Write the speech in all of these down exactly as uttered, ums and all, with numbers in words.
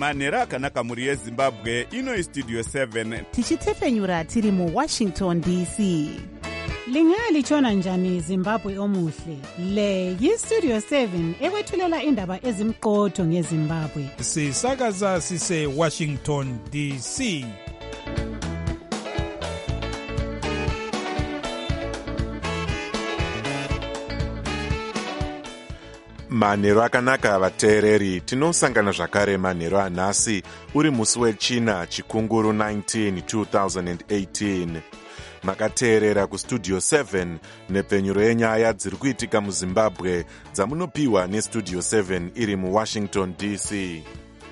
manhero akanaka mhuri yezimbabwe. Ino istudio seven tichitefenyura tiri muwashington D C. Lingalitshona njani Zimbabwe omuhle? Le yistudio seven ekwethulela indaba ezimqotho ngeZimbabwe. Sisakaza sise Washington D C. Manhero akanaka vateereri, tinosangana zvakare manhero anhasi uri musi wechina chikunguru nineteen two thousand eighteen. Makateerera kustudio seven nepfenyuro yenyaya dziri kuitika muZimbabwe dzamunopiwa nestudio seven iri muWashington D C.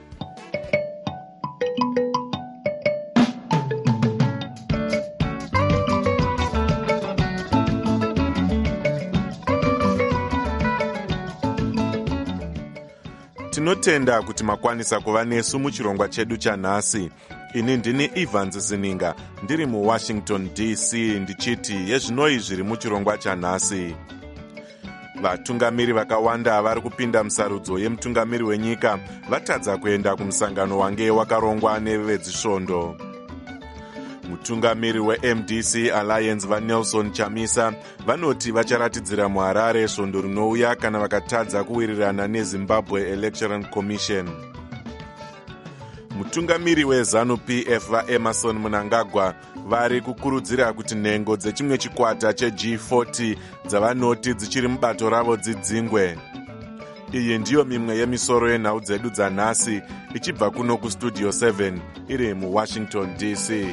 Tinotenda kuti makwanisa kuva nesu muchirongwa chedu chanhasi. Ini ndini Evans Zininga ndiri muWashington D C ndichiti yezvinoi zviri muchirongwa chanhasi. Vatungamiri vakawanda vari kupinda musarudzo yemutungamiri wenyika vatadza kuenda kumusangano wange wakarongwa nevezvisvondo. Mutungamiri weM D C Alliance vaNelson Chamisa vanoti vacharatidzira muHarare svondo rinouya kana vakatadza kuwirirana neZimbabwe Electoral Commission. Mutungamiri weZanu-P F vaEmerson Mnangagwa vari kukurudzira kuti nhengo dzechimwe chikwata cheG forty dzavanoti dzichiri mubato ravo dzidzingwe. Iyi ndiyo mimwe yemisoro yenhau dzedu dzanhasi ichibva kuno kustudio seven iri muWashington D C.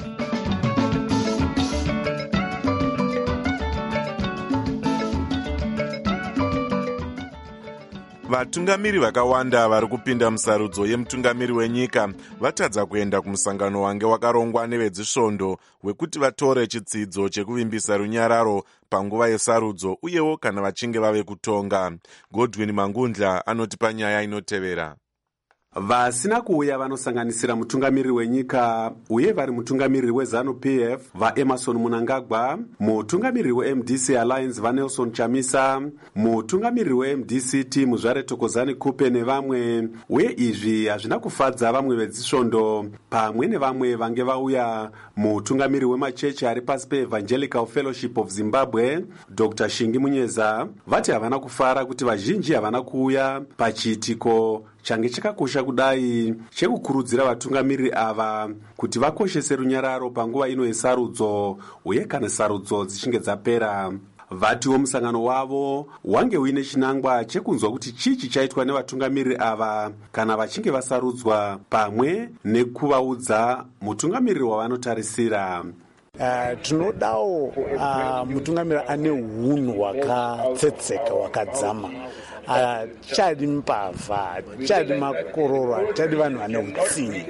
Vatungamiri vakawanda vari kupinda musarudzo yemutungamiri wenyika vatadza kuenda kumusangano wange wakarongwa nevezvisvondo wekuti vatore chitsidzo chekuvimbisa runyararo panguva yesarudzo uyewo kana vachinge vave kutonga. Godwin Mangundla anotipa nyaya inotevera. Vasina kuuya vanosanganisira mutungamiri wenyika uye vari mutungamiri weZanu-P F vaEmerson Mnangagwa, mutungamiri weM D C Alliance vaNelson Chamisa, mutungamiri weM D C T Muzvare Thokozani Kupe nevamwe. Uye izvi hazvina kufadza vamwe vezvisvondo pamwe nevamwe vange vauya. Mutungamiri wemachechi ari pasi peEvangelical Fellowship of Zimbabwe Doctor Shingi Munyeza vati havana kufara kuti vazhinji havana kuuya pachiitiko change chakakosha kudai chekukurudzira vatungamiri ava kuti vakoshese runyararo panguva ino yesarudzo uye kana sarudzo dzichinge dzapera. Vatiwo musangano wavo wange uine chinangwa chekunzwa kuti chichi chaitwa nevatungamiri ava kana vachinge vasarudzwa pamwe nekuvaudza mutungamiri wavanotarisira. Uh, tinodawo uh, mutungamiri ane hunhu hwakatsetseka hwakadzama. Uh, chadi mbavha, chadi makororo, chadi vanhu vane utsinye.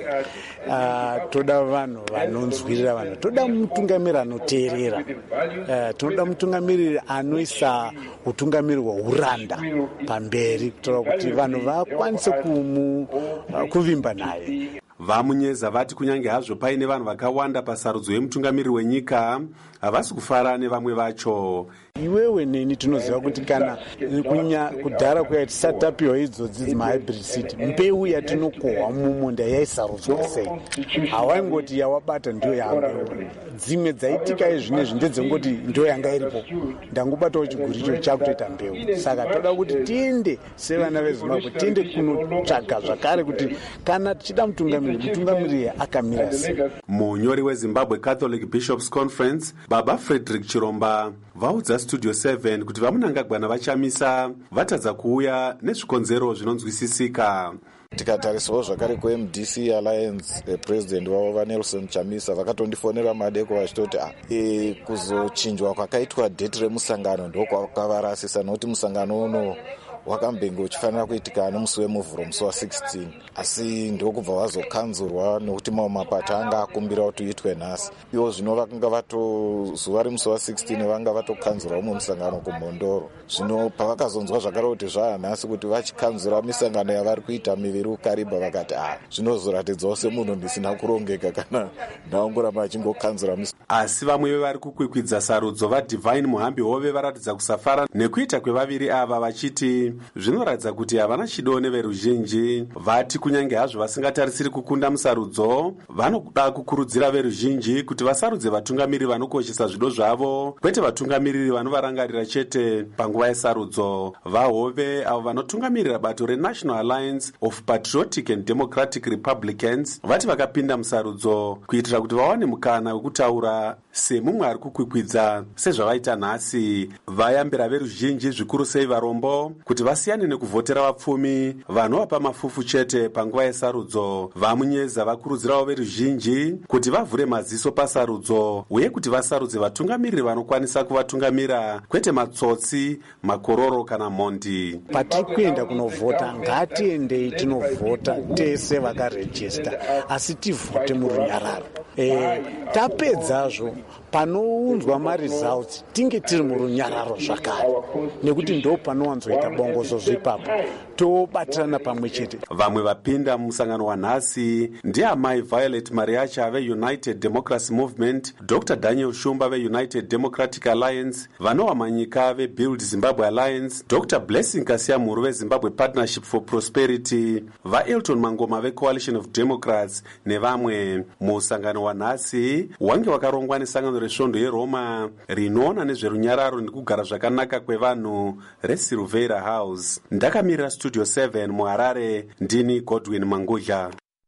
Uh, toda vanhu vanonzwirira vanhu. Toda mutungamiri anoteerera. Uh, toda mutungamiri anoisa utungamiri hweuranda pamberi kutora kuti vanhu vakwanise kumu uh, kuvimba naye. Vamunyeza vati kunyange hazvo paine vanhu vakawanda pasarudzo yemutungamiri wenyika havasi kufara nevamwe vacho. Iwewe neni tinoziva kuti kana kunya kudhara kuya tisatapiwa idzodzi dzimahybrid seed, mbeu yatinokohwa mumunda yaisarudzwa sei? Hawaingoti yawabata ndiyo yanga dzimwe dzaitika izvinezvi ndedzengoti ndiyo yanga iripo, ndangobatawo chiguricho chakutoita mbeu. Saka toda kuti tiende sevana veZimbabwe tiende kunotsvaga zvakare kuti kana tichida mutungamiri, mutungamiri akamira sei. Munyori weZimbabwe Catholic Bishops Conference Baba Frederick Chiromba vaudza studio seven kuti vaMnangagwa navaChamisa vatadza kuuya nezvikonzero zvinonzwisisika. Tikatarisawo zvakare kuM D C Alliance eh, president wavo vaNelson Chamisa vakatondifonera madeko vachitoti e, kuzochinjwa kwakaitwa date remusangano ndokwakavarasisa nokuti musangano uno wakambengo uchifanira kuitika nomusi wemuvhuro musi wa16 asi ndokubva vazokanzurwa nokuti mamwe mapato anga akumbira kuti uitwe nhasi. Ivo zvino vakanga vato zuva remusi wa16 vanga vatokanzurwa umwe musangano kuMhondoro. Zvino pavakazonzwa zvakare kuti zvahanhasi kuti vachikanzura misangano yavari kuita miviri kukaribha vakati ah zvinozoratidzawo semunhu ndisina kurongeka kana ndaongoramba achingokanzura misa. Asi vamwe vevari kukwikwidza sarudzo vaDivine Muhambi Hove varatidza kusafara nekuita kwevaviri ava vachiti izvi zvinoratidza kuti havana chido neveruzhinji. Vati kunyange hazvo vasingatarisiri kukunda musarudzo, vanoda kukurudzira veruzhinji kuti vasarudze vatungamiriri vanokoshesa zvido zvavo, kwete vatungamiriri vanovarangarira chete panguva yesarudzo. Vahove avo vanotungamirira bato reNational Alliance of Patriotic and Democratic Republicans vati vakapinda musarudzo kuitira kuti vawane mukana wekutaura semumwe ari kukwikwidza sezvavaita nhasi. Vayambira veruzhinji zvikuru sei varombo kuti vasiyane nekuvhotera vapfumi vanovapa mafufu chete panguva yesarudzo. Vamunyeza vakurudzirawo veruzhinji kuti vavhure maziso pasarudzo uye kuti vasarudze vatungamiriri vanokwanisa kuvatungamira, kwete matsotsi, makororo kana mhondi. Patiri kuenda kunovhota, ngatiendei tinovhota tese vakarejista, asi tivhote murunyararo. E, tapedzazvo panounzwa maresults tinge tiri murunyararo zvakare, nekuti ndo panowanzoita bongozo zvipapo tobatirana pamwe chete. Vamwe vapinda mumusangano wanhasi ndiamai Violet Mariacha veUnited Democracy Movement, Doctor Daniel Shumba veUnited Democratic Alliance, vanowa manyika veBuild Zimbabwe Alliance, Doctor Blessing Kasiamuru veZimbabwe Partnership for Prosperity, vaElton Mangoma veCoalition of Democrats nevamwe. Musangano wanhasi wange wakarongwa nesangano resvondo yeRoma rinoona nezverunyararo nekugara zvakanaka kwevanhu reSilvera House. Ndakamirira Studio seven muHarare, ndini Godwin Mangudla.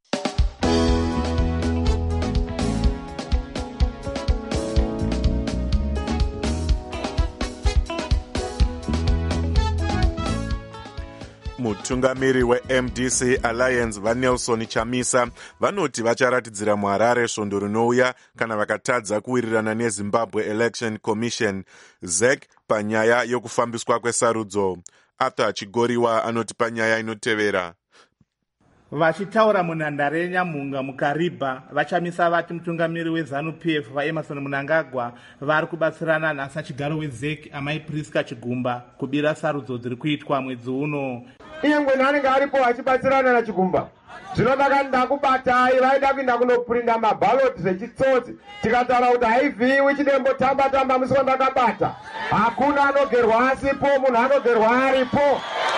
Mutungamiri weM D C Alliance vaNelson Chamisa vanoti vacharatidzira muHarare svondo rinouya kana vakatadza kuwirirana neZimbabwe Election Commission Z E C panyaya yokufambiswa kwesarudzo. Arthur Chigoriwa anoti panyaya inotevera. Vachitaura munhandare yeNyamunga muKariba, Vachamisa vati mutungamiri weZANU-P F vaEmmerson Mnangagwa vari kubatsirana nhasi chigaro weZ E C amai Priska Chigumba kubira sarudzo dziri kuitwa mwedzi uno. Iye anenge aripo achibatsirana naChigumba. Zvinodaka ndakubatai vaida kuenda kunoprinda mabhaloti zvechitsotsi. Tikataura kuti haivhiwi chidembo tamba tamba musi wandakabata. Hakuna anogerwa asipo, munhu anogerwa aripo.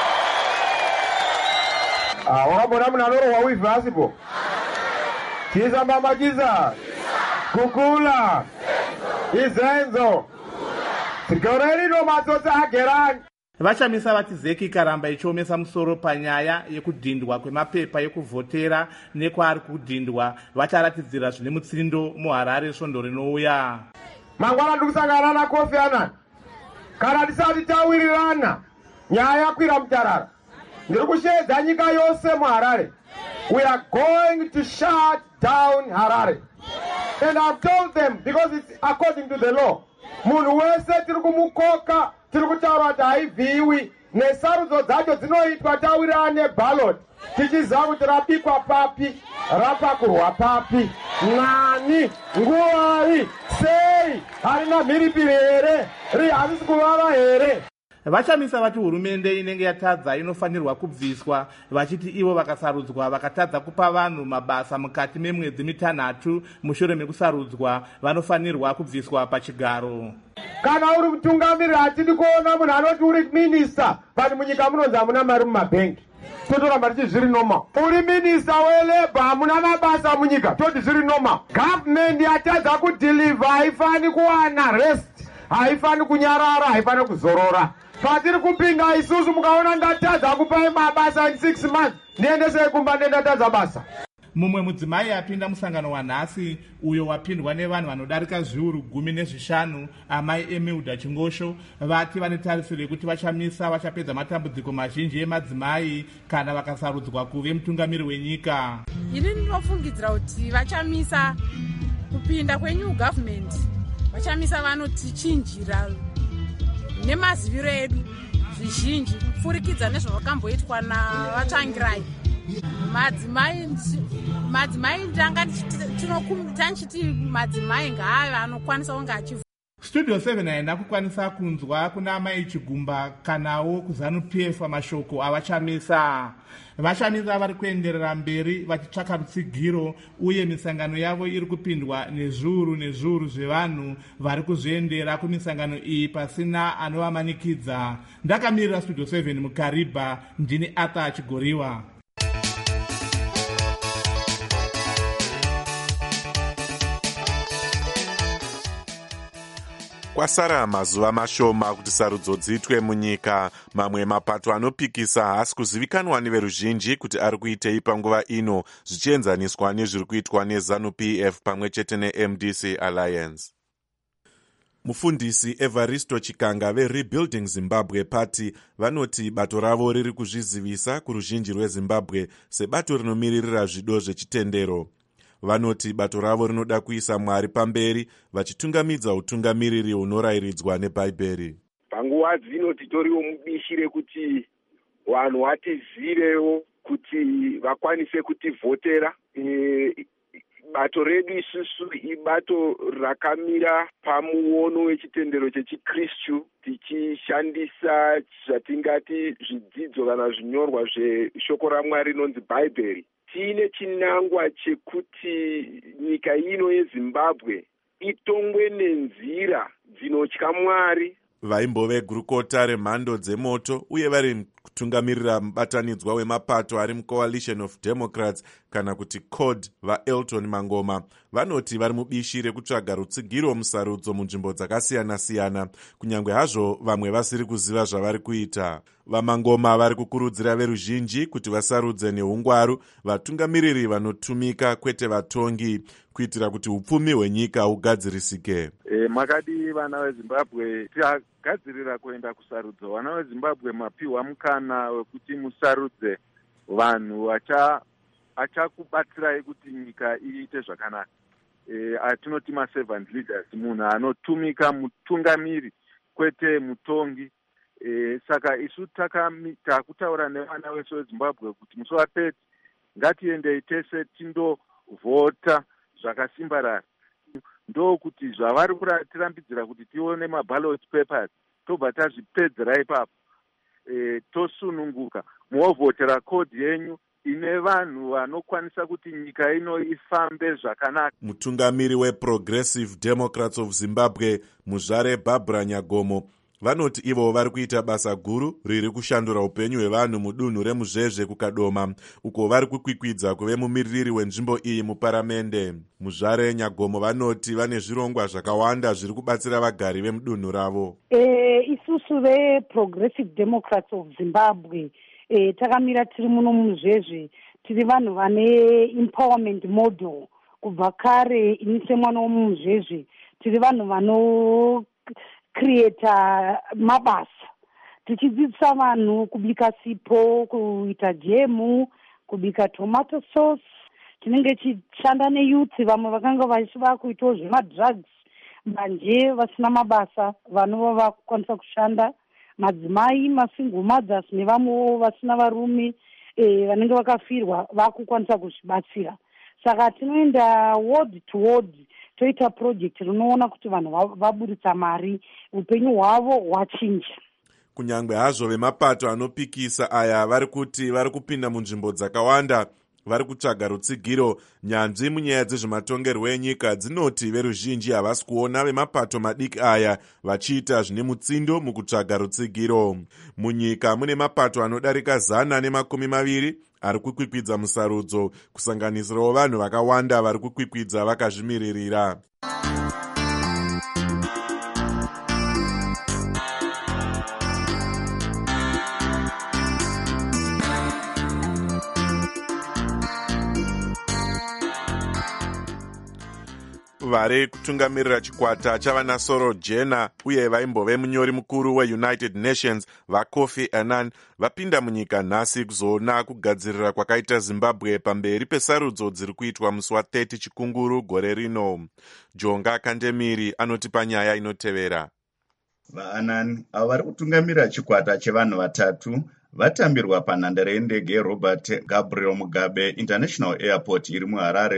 Ah, wakabona munhu anorohwa wivhi asipo. Chisa mbamba chisa. Kukula. Izenzo. Sigoreri no matsotsi agerani. Vachamisa vati Z E C ikaramba ichiomesa musoro panyaya yekudhindwa kwemapepa ekuvhotera nekwaari kudhindwa, vacharatidzira zvine mutsindo muHarare svondo rinouya. Mangwana ndikusangana naKofi Annan. Kana tisati tawirirana nyaya yakwira mutarara. Ndiri kushedza nyika yose muHarare. We are going to shut down Harare. And I've told them, because it's according to the law, munhu wese tiri kumukoka, tiri kutaura kuti haivhiwi, nesarudzo dzacho dzinoitwa tawirirana neballot, tichiziva kuti rapikwa papi, rapakurwa papi, nani, nguvari, sei, harina mhiripiri here, ri hazisi kuvava here. Vachamisa vati hurumende inenge yatadza inofanirwa kubviswa, vachiti ivo vakasarudzwa vakatadza kupa vanhu mabasa mukati memwedzi mitanhatu mushure mekusarudzwa vanofanirwa kubviswa pachigaro. Kana uri mutungamiriri hatidi kuona munhu anoti uri minista pati munyika munonzi hamuna mari mumabhengi, totoramba tichi zviri noma. Uri minista weLabour hamuna mabasa munyika, toti zviri noma. Government yatadza kudhilivha, haifani kuwana rest, haifani kunyarara, haifani kuzorora. Patiri kupinga isusu mukaona ndatadza kupai mabasa in six months, ndiendesei kumba ndendatadza basa. Mumwe mudzimai apinda musangano wanhasi uyo wapindwa nevanhu vanodarika zviuru gumi nezvishanu, amai Emilda Chingosho, vati vane tarisiro yekuti Vachamisa vachapedza matambudziko mazhinji emadzimai kana vakasarudzwa kuve mutungamiri wenyika. Ini ndinofungidzira kuti Vachamisa kupinda kwenew government, Vachamisa vanotichinjira nemaziviro edu zvizhinji kupfurikidza nezvavakamboitwa navatsvangirai. Madzimai madzimai ndanga tanchiti madzimai ngaave anokwanisa kunge achivu. studio seven haina kukwanisa kunzwa kuna mai Chigumba kanawo kuZANU-P F mashoko avachamisa. Vachamisa vari kuenderera mberi vachitsvaka rutsigiro uye misangano yavo iri kupindwa nezviuru nezviuru zvevanhu vari kuzviendera kumisangano iyi pasina anovamanikidza. Ndakamirira studio seven muKariba, ndini Arthur Chigoriwa. Kwasara mazuva mashoma kuti sarudzo dziitwe munyika. Mamwe mapato anopikisa haasi kuzivikanwa neveruzhinji kuti ari kuitei panguva ino, zvichienzaniswa nezviri kuitwa neZANU-P F pamwe chete neM D C Alliance. Mufundisi Evaristo Chikanga veRebuilding Zimbabwe Party vanoti bato ravo riri kuzvizivisa kuruzhinji rweZimbabwe sebato rinomiririra zvido zvechitendero. Vanoti bato ravo rinoda kuisa Mwari pamberi vachitungamidza utungamiriri hunorayiridzwa neBhaibheri. Panguva dzino titoriwo mubishi rekuti vanhu vatizirewo kuti vakwanise kutivhotera. E, bato redu isusu ibato rakamira pamuono wechitendero chechikristu tichishandisa zvatingati zvidzidzo kana zvinyorwa zveshoko raMwari rinonzi Bhaibheri. Tine chinangwa chekuti nyika ino yeZimbabwe itongwe nenzira dzinotya Mwari. Vaimbove gurukota remhando dzemoto uye vari kutungamirira mubatanidzwa wemapato ari muCoalition of Democrats kana kuti C O D vaElton Mangoma vanoti vari mubishi rekutsvaga rutsigiro musarudzo munzvimbo dzakasiyana-siyana, kunyange hazvo vamwe vasiri kuziva zvavari kuita. VaMangoma vari kukurudzira veruzhinji kuti vasarudze neungwaru vatungamiriri vanotumika kwete vatongi, kuitira kuti upfumi hwenyika hugadzirisike. E, makadi vana veZimbabwe tagadzirira kuenda kusarudzo. Vana veZimbabwe mapiwa mukana wekuti musarudze vanhu achakubatsirai kuti nyika iite zvakanaka. E, atinoti ma-servant leaders, munhu anotumika mutungamiri kwete mutongi. E, saka isu takutaura nevana vese veZimbabwe kuti musovapedzi, ngatiendei tese tindovhota zvakasimbarara. Ndo kuti zvavari kutirambidzira kuti tione maballot papers tobva tazvipedzera ipapo. E, tosununguka movhotera kodi yenyu ine vanhu vanokwanisa kuti nyika ino ifambe zvakanaka. Mutungamiri weProgressive Democrats of Zimbabwe Muzvare Barbara Nyagomo vanoti ivo vari kuita basa guru riri kushandura upenyu hwevanhu mudunhu reMuzvezve kuKadoma, uko vari kukwikwidza kuve mumiririri wenzvimbo iyi muparamende. Muzvare Nyagomo vanoti vane zvirongwa zvakawanda zviri kubatsira vagari vemudunhu ravo. E, isusu veProgressive Democrats of Zimbabwe e, takamira tiri muno Muzvezve, tiri vanhu vane empowerment model kubva kare. Ini semwana woMuzvezve tiri vanhu vano creata mabasa, tichidzidzisa vanhu kubika sipo, kuita jemu, kubika tomato sauce. Tinenge tichishanda neyouth, vamwe vakanga vachiva kuitawo zvemadrugs, manje vasina mabasa vanova vakukwanisa kushanda, madzimai masingle mothers nevamwewo vasina varume e, vanenge vakafirwa vakukwanisa kuzvibatsira. Saka tinoenda ward to ward toita project rinoona kuti vanhu vaburitsa mari, upenyu hwavo hwachinja. Kunyange hazvo vemapato anopikisa aya vari kuti vari kupinda munzvimbo dzakawanda vari kutsvaga rutsigiro, nyanzvi munyaya dzezvematongerwo enyika dzinoti veruzhinji havasi kuona vemapato madiki aya vachiita zvine mutsindo mukutsvaga rutsigiro. Munyika mune mapato anodarika zana nemakumi maviri ari kukwikwidza musarudzo, kusanganisirawo vanhu vakawanda vari kukwikwidza vakazvimiririra. Vari kutungamirira chikwata chavanasoro Jena uye vaimbove munyori mukuru weUnited Nations vaKofi Annan vapinda munyika nhasi kuzoona kugadzirira kwakaita Zimbabwe pamberi pesarudzo dziri kuitwa musi wathirty chikunguru gore rino. Jonga Kandemiri anoti panyaya inotevera. VaAnnan avo vari kutungamirira chikwata chevanhu vatatu vatambirwa panhandare yendege Robert Gabriel Mugabe International Airport iri muHarare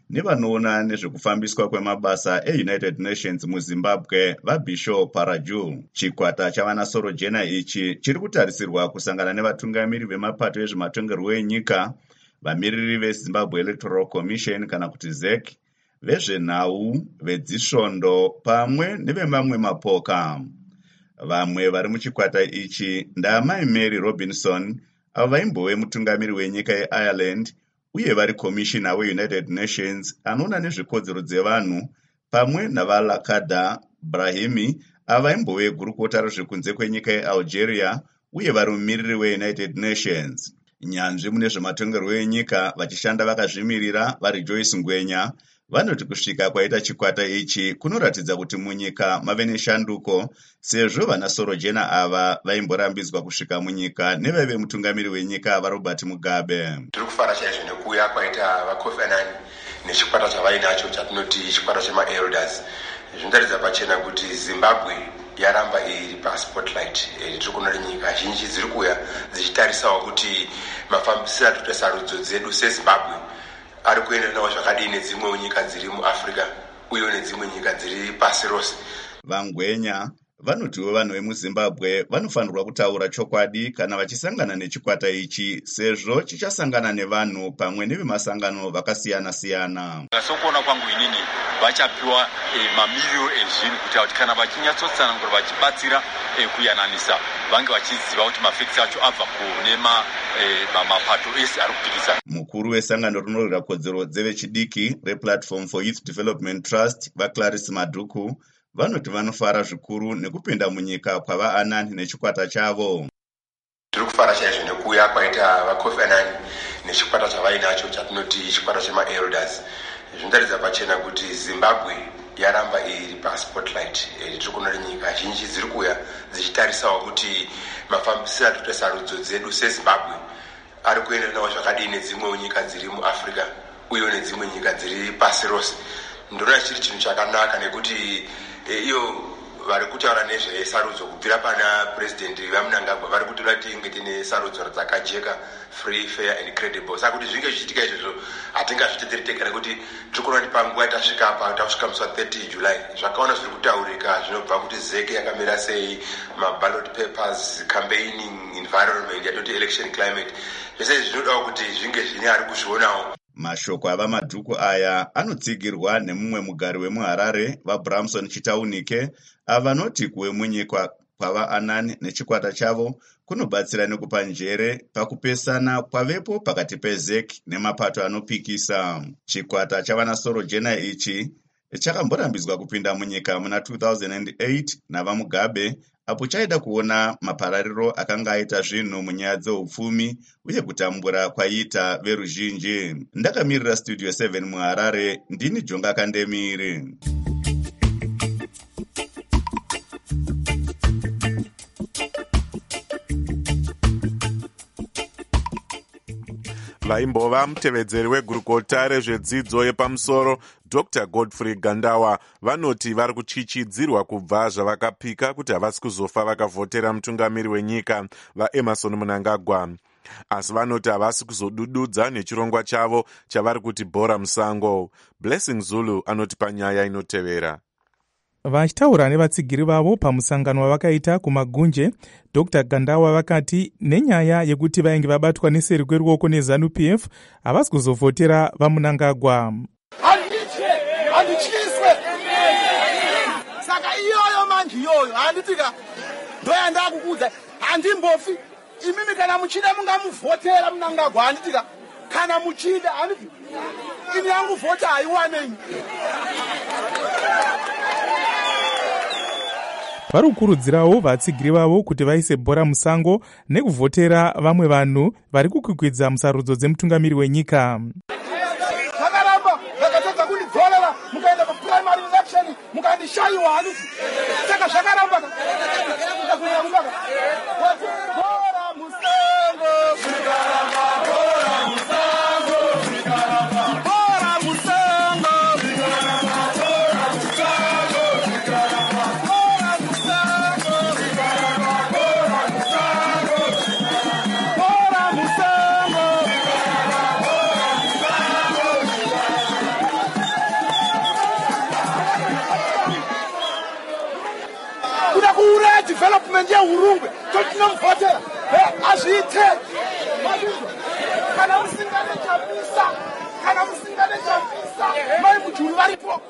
nevanoona nezvekufambiswa kwemabasa eunited nations muzimbabwe vabishop paraju. Chikwata chavanasorojena ichi chiri kutarisirwa kusangana nevatungamiri vemapato ezvematongerwo enyika, vamiriri vezimbabwe electoral commission kana kuti Z E C, vezvenhau, vedzisvondo pamwe nevemamwe mapoka. Vamwe vari muchikwata ichi ndaamai Mary Robinson, avo vaimbove mutungamiri wenyika yeIreland uye vari komishina weunited nations anoona nezvekodzero dzevanhu, pamwe navalakada Brahimi, avo vaimbove gurukota rezvekunze kwenyika yeAlgeria uye vari mumiriri weunited nations. Nyanzvi mune zvematongerwo enyika vachishanda vakazvimirira vari Joyce Ngwenya vanoti kusvika kwaita chikwata ichi kunoratidza kuti munyika mave neshanduko, sezvo vanasorojena ava vaimborambidzwa kusvika munyika nevaive mutungamiri wenyika vaRobert Mugabe. Tiri kufara chaizvo nekuuya kwaita vaKofi Annan nechikwata chavainacho chatinoti chikwata chemaelders. Zvinotaridza pachena kuti Zimbabwe yaramba iri paspotlight. Tiri kuona nyika zhinji dziri kuuya dzichitarisawo kuti mafambisiro atinoita sarudzo dzedu seZimbabwe ari kuenderanawo zvakadii nedzimwe nyika dziri muAfrica uye nedzimwe nyika dziri pasi rose. Vangwenya vanotiwo vanhu vemuzimbabwe vanofanirwa kutaura chokwadi kana vachisangana nechikwata ichi, sezvo chichasangana nevanhu pamwe nevemasangano vakasiyana-siyana. Sokuona kwangu inini vachapiwa e, mamiliyoni ezvinhu kuita kuti kana vachinyatsotsanangura vachibatsira e, kuyananisa vange vachiziva kuti mafekisi acho abva kune mapato ese ari kupikisa. Mukuru wesangano rinorwira kodzero dzevechidiki rePlatform for Youth Development Trust vaClarice Madhuku vanoti vanofara zvikuru nekupinda munyika kwava Annan nechikwata chavo. Tiri kufara chaizvo nekuuya kwaita vaKofi Annan nechikwata chavainacho chatinoti chikwata chemaelders. Zvinotaridza pachena kuti Zimbabwe yaramba iri paspotlight. Tiri kuona nyika zhinji dziri kuuya dzichitarisawo kuti mafambisiro atinoita sarudzo dzedu seZimbabwe ari kuenderanawo zvakadii nedzimwe nyika dziri muAfrica uye nedzimwe nyika dziri pasi rose. Ndinoona chiri chinhu chakanaka nekuti iyo vari kutaura nezvesarudzo kubvira pana president vaMnangagwa vari kutoda kuti tinge tine sarudzo dzakajeka, free, fair and credible. Saka kuti zvinge zvichiitika izvozvo hatingazvitetereteka nekuti tiri kuona kuti panguva tasvika apa tasvika musi wa30 July zvakaona zviri kutaurika zvinobva kuti Z E C yakamira sei, maballot papers, campaigning, environment, yatoti election climate, zvese zvinodawo kuti zvinge zvine ari kuzvionawo. Mashoko ava Madhuku aya anotsigirwa nemumwe mugari wemuHarare vaBramson Chitaunike avanoti kuwe munyika kwava Annan nechikwata chavo kunobatsira nekupa njere pakupesana kwavepo pakati peZ E C nemapato anopikisa. Chikwata chavanasorojena ichi chakamborambidzwa kupinda munyika muna two thousand eight navaMugabe apo chaida kuona maparariro akanga aita zvinhu munyaya dzeupfumi uye kutambura kwaiita veruzhinji. Ndakamirira Studio seven muHarare, ndini Jonga Kandemiri. vaimbova mutevedzeri wegurukota rezvedzidzo yepamusoro Doctor Godfrey Gandawa vanoti vari kuchichidzirwa kubva zvavakapika kuti havasi kuzofa vakavhotera mutungamiri wenyika vaEmmerson Mnangagwa, asi vanoti havasi kuzodududza nechirongwa chavo chavari kuti bhora musango. Blessing Zulu anoti panyaya inotevera. Vachitaura nevatsigiri vavo pamusangano wavakaita kumagunje, Doctor Gandawa vakati nenyaya yekuti vainge vabatwa neseri kweruoko neZANU P F havasi kuzovhotera vaMnangagwa. Handityiswe saka iyoyo manje iyoyo handitika ndoyanda kukuudza handimbofi imimi kana muchida mungamuvhotera Mnangagwa handitika kana muchida handiti ini yangu vhota haiwanei. Vari kukurudzirawo vatsigiri vavo kuti vaise bhora musango nekuvhotera vamwe vanhu vari kukwikwidza musarudzo dzemutungamiri wenyika. Zvakaramba zvakatadza kundidzorera mukaenda kuprimary election mukandishaiwa handiti saka zvakaramba bhora musango zvikaramba bhora musango zvikaramba bhora musango zvikaramba bhora musango zvikaramba bhora musango zvikaramba bhora musango bhora musango zvikaramba bhora musango kuuraya development yeurungwe totinomuvhotera azviite kana musingane chamisa kana musingane chamisa mai mujuru varipo.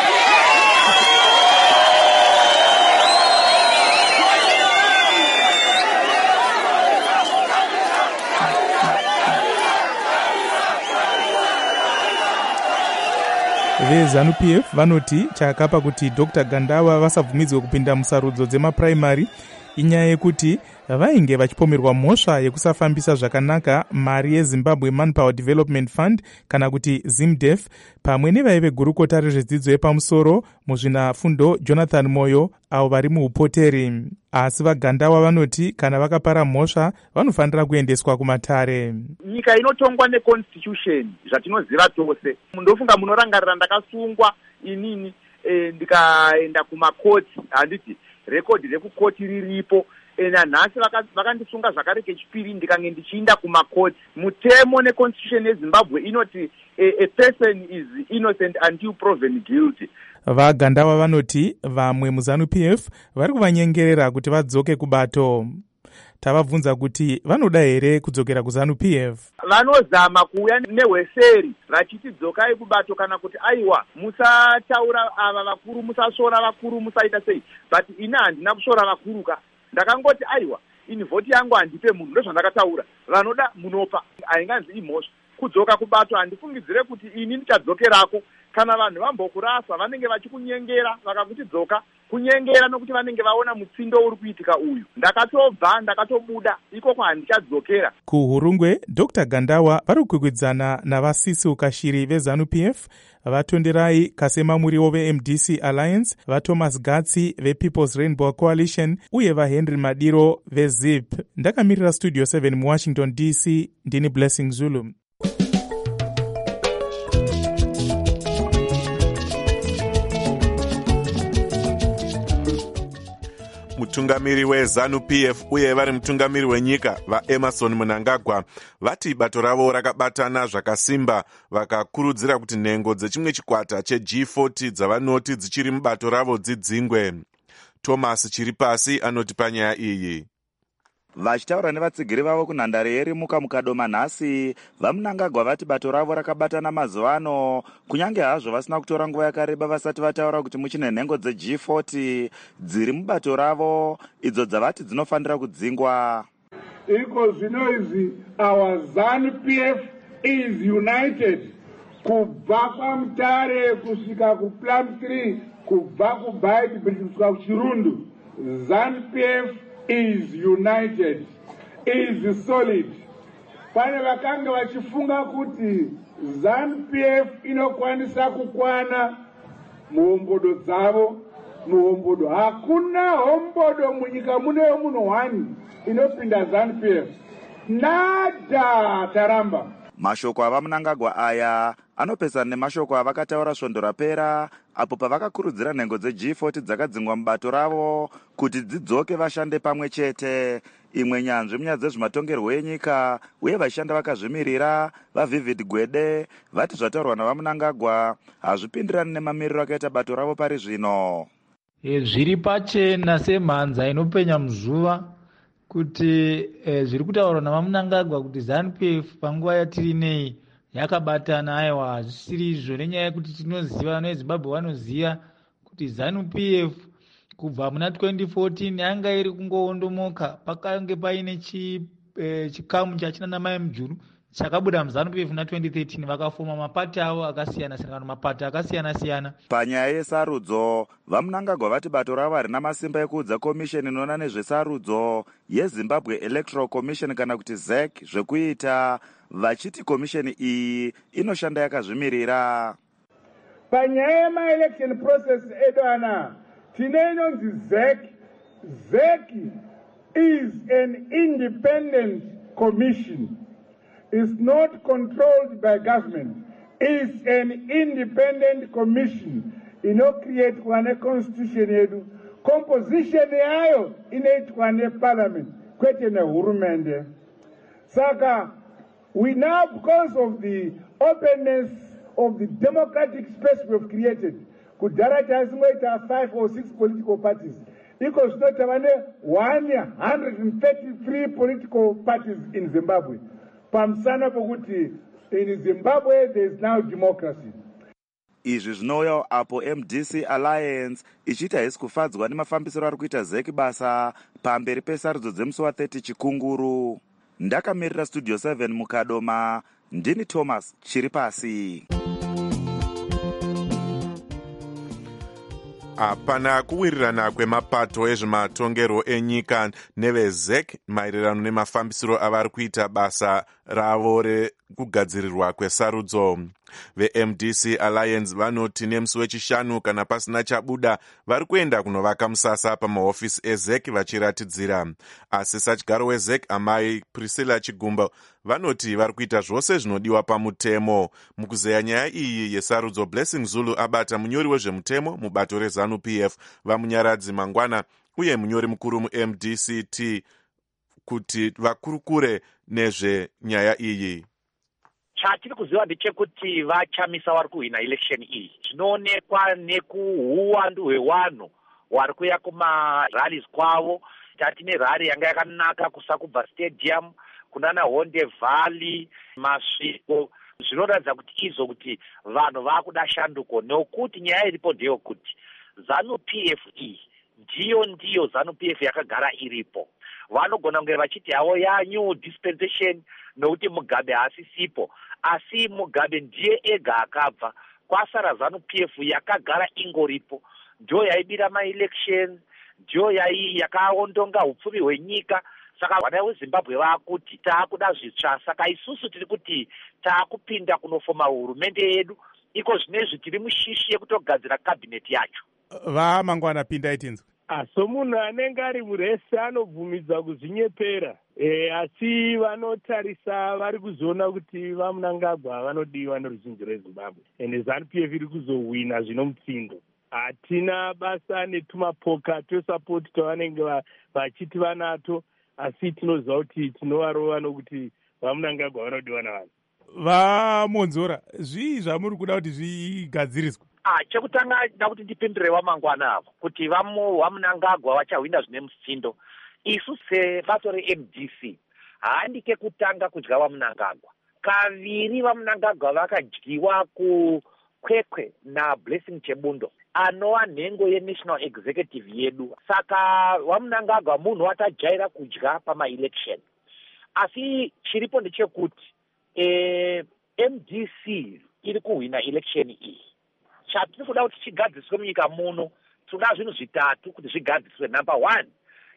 vezanu P F vanoti chakapa kuti Dr Gandawa vasabvumidzwe kupinda musarudzo dzemapuraimari inyaya yekuti vainge vachipomerwa mhosva yekusafambisa zvakanaka mari yeZimbabwe Manpower Development Fund kana kuti ZIMDEF pamwe nevaive gurukota rezvedzidzo yepamusoro muzvinafundo Jonathan Moyo avo vari muupoteri. Asi vaGandawa vanoti kana vakapara mhosva vanofanira kuendeswa kumatare. Nyika inotongwa neconstitution zvatinoziva tose. Mundofunga munorangarira ndakasungwa inini e, ndikaenda kumakoti handiti rekodi rekukoti riripo ena nhasi vakandisunga zvakare kechipiri ndikange ndichiinda kumakoti. Mutemo neconstitution yeZimbabwe inoti a, a person is innocent until proven guilty. VaGandawa vanoti vamwe muzanu P F vari kuvanyengerera kuti vadzoke kubato. Tavabvunza kuti vanoda here kudzokera kuzanu P F. Vanozama kuuya nehweseri vachiti dzokai kubato kana kuti aiwa musataura ava vakuru musasora vakuru musaita sei, but ina handina kusora vakuru ka ndakangoti aiwa ini vhoti yangu handipe munhu ndozvandakataura vanoda munopa hainganzi imhosva kudzoka kubato. Handifungidzire kuti ini ndichadzokerako kana vanhu vambokurasa vanenge vachikunyengera vakakuti dzoka kunyengera nokuti vanenge vaona mutsindo uri kuitika uyu. Ndakatobva ndakatobuda ikoko handichadzokera. Kuhurungwe Dr Gandawa vari kukwikwidzana navasisi ukashiri vezanu P F vatonderai Kasema Muriwo veM D C Alliance, vaThomas Gatsi vePeople's Rainbow Coalition uye vaHenry Madiro veZip. Ndakamirira Studio seven muWashington D C, ndini Blessing Zulu. Mutungamiri weZanu P F uye vari mutungamiri wenyika vaEmerson Mnangagwa vati bato ravo rakabatana zvakasimba vakakurudzira kuti nhengo dzechimwe chikwata cheG forty dzavanoti dzichiri mubato ravo dzidzingwe. Thomas Chiripasi anoti panyaya iyi. Vachitaura nevatsigiri vavo kunhandare yerimuka mukadoma nhasi, vaMnangagwa vati bato ravo rakabatana mazuva ano kunyange hazvo vasina kutora nguva yakareba vasati vataura kuti muchine nhengo dzeG forty dziri mubato ravo idzo dzavati dzinofanira kudzingwa. Iko zvino izvi our ZANU P F is united kubva kwaMutare kusvika kuPlum Tree kubva kuBait Bridge kusvika kuChirundu. ZANU P F is united, is solid. Pane vakanga vachifunga kuti ZANU P F inokwanisa kukwana muhombodo dzavo muhombodo. Hakuna hombodo munyika muneyo munhu wani inopinda ZANU P F. Nada taramba. Mashoko avaMnangagwa aya anopesana nemashoko avakataura svondo rapera apo pavakakurudzira nhengo dzeG forty dzakadzingwa mubato ravo kuti dzidzoke vashande pamwe chete. Imwe nyanzvi munyaya dzezvematongerwo enyika uye vashanda vakazvimirira vaVivid Gwede vati zvataurwa navaMnangagwa hazvipindirani nemamiriro akaita bato ravo pari zvino. E, zviri pachena semhanza inopenya muzuva kuti e, zviri kutaurwa navaMnangagwa kuti ZANU P F panguva yatiri nei yakabatana. Aiwa hazvisiri izvo nenyaya yekuti tinoziva vano veZimbabwe vanoziva kuti ZANU P F kubva muna twenty fourteen yanga iri kungoondomoka pakange paine chi, e, chikamu chachina namai mujuru chakabuda muZANU P F na twenty thirteen vakafoma mapati avo akasiyana siyana mapati akasiyana siyana. Panyaya yesarudzo vaMnangagwa vati bato ravo harina masimba ekuudza komisheni inoona nezvesarudzo yeZimbabwe Electoral Commission kana kuti Z E C zvekuita, vachiti komisheni iyi inoshanda yakazvimirira. Panyaya yemaelection process edu ana tine inonzi Z E C. Z E C is an independent commission. Is not controlled by government. Is an independent commission. Ino create one constitution yedu. Composition yayo inaitwa ne parliament. Kwete ne hurumende. Saka, we now, because of the openness of the democratic space we have created, kudara chasingoita five or six political parties. iko zvino tava ne-one hundred thirty-three political parties in Zimbabwe pamusana pokuti in Zimbabwe there is now democracy. Izvi zvinouya apo M D C Alliance ichiita hesi kufadzwa nemafambisiro ari kuita zeki basa pamberi pesarudzo dzemusi wa-thirty chikunguru. Ndakamirira Studio seven mukadoma, ndini Thomas chiri pasi. hapana kuwirirana kwemapato ezvematongero enyika nevezek maererano nemafambisiro avari kuita basa ravo rekugadzirirwa kwesarudzo. veM D C Alliance vanoti nemusi wechishanu kana pasina chabuda vari kuenda kunovaka musasa pamahofisi ezek vachiratidzira. Asi sachigaro wezek amai Priscilla Chigumbo vanoti vari kuita zvose zvinodiwa pamutemo. Mukuzeya nyaya iyi yesarudzo, Blessing Zulu abata munyori wezvemutemo mubato reZANU P F vamunyaradzi mangwana uye munyori mukuru muM D C T kuti vakurukure nezvenyaya iyi. Chatiri kuziva ndechekuti vachamisa vari kuhwina election iyi zvinoonekwa nekuuwandu hwewanhu wari kuya kumarallies kwavo. Tatine rally yanga yakanaka kuSakubva Stadium, kunana Honde Valley, masviko zvinoratidza kuti izvo kuti vanhu vakuda shanduko, nokuti nyaya iripo ndeyokuti ZANU P F iyi ndiyo ndiyo ZANU P F yakagara iripo. Vanogona kunge vachiti havo ya new dispensation nokuti Mugabe haasisipo, asi Mugabe ndiye ega akabva, kwasara ZANU P F yakagara ingoripo, ndiyo yaibira ma-elections, ndiyo yakaondonga upfumi hwenyika. Saka vana veZimbabwe vakuti taakuda zvitsva, saka isusu tiri kuti taakupinda kunofoma hurumende yedu, iko zvinezvi tiri mushishi yekutogadzira kabineti yacho. Vamangwana pindai tinzwe. So munhu anenge ari muresi anobvumidza kuzvinyepera, e, asi vanotarisa vari kuzoona kuti vaMnangagwa vanodiwa neruzhinji rweZimbabwe, ende ZANU P F iri kuzohwina zvino mutsindo. Hatina basa netumapoka twesapoti twavanenge vachiti vanato, asi tinoziva kuti tinovarova nokuti vaMnangagwa vanodiwa navanhu. Vamonzora, zvii zvamuri kuda kuti zvigadziriswe? Ah, chekutanga da kuti ndipindure vamangwana avo kuti vamu vaMnangagwa vachahwina zvine musindo. Isu sebato reM D C haandike kutanga kudya vaMnangagwa. Kaviri vaMnangagwa vakadyiwa kukwekwe na Blessing Chebundo anova nhengo yeNational Executive yedu. Saka vaMnangagwa munhu watajaira kudya pama-election. Asi chiripo ndechekuti eh, M D C iri kuhwina election iyi. Chatiri kuda kuti chigadziswe munyika muno, tinoda zvinhu zvitatu kuti zvigadziswe. Number one,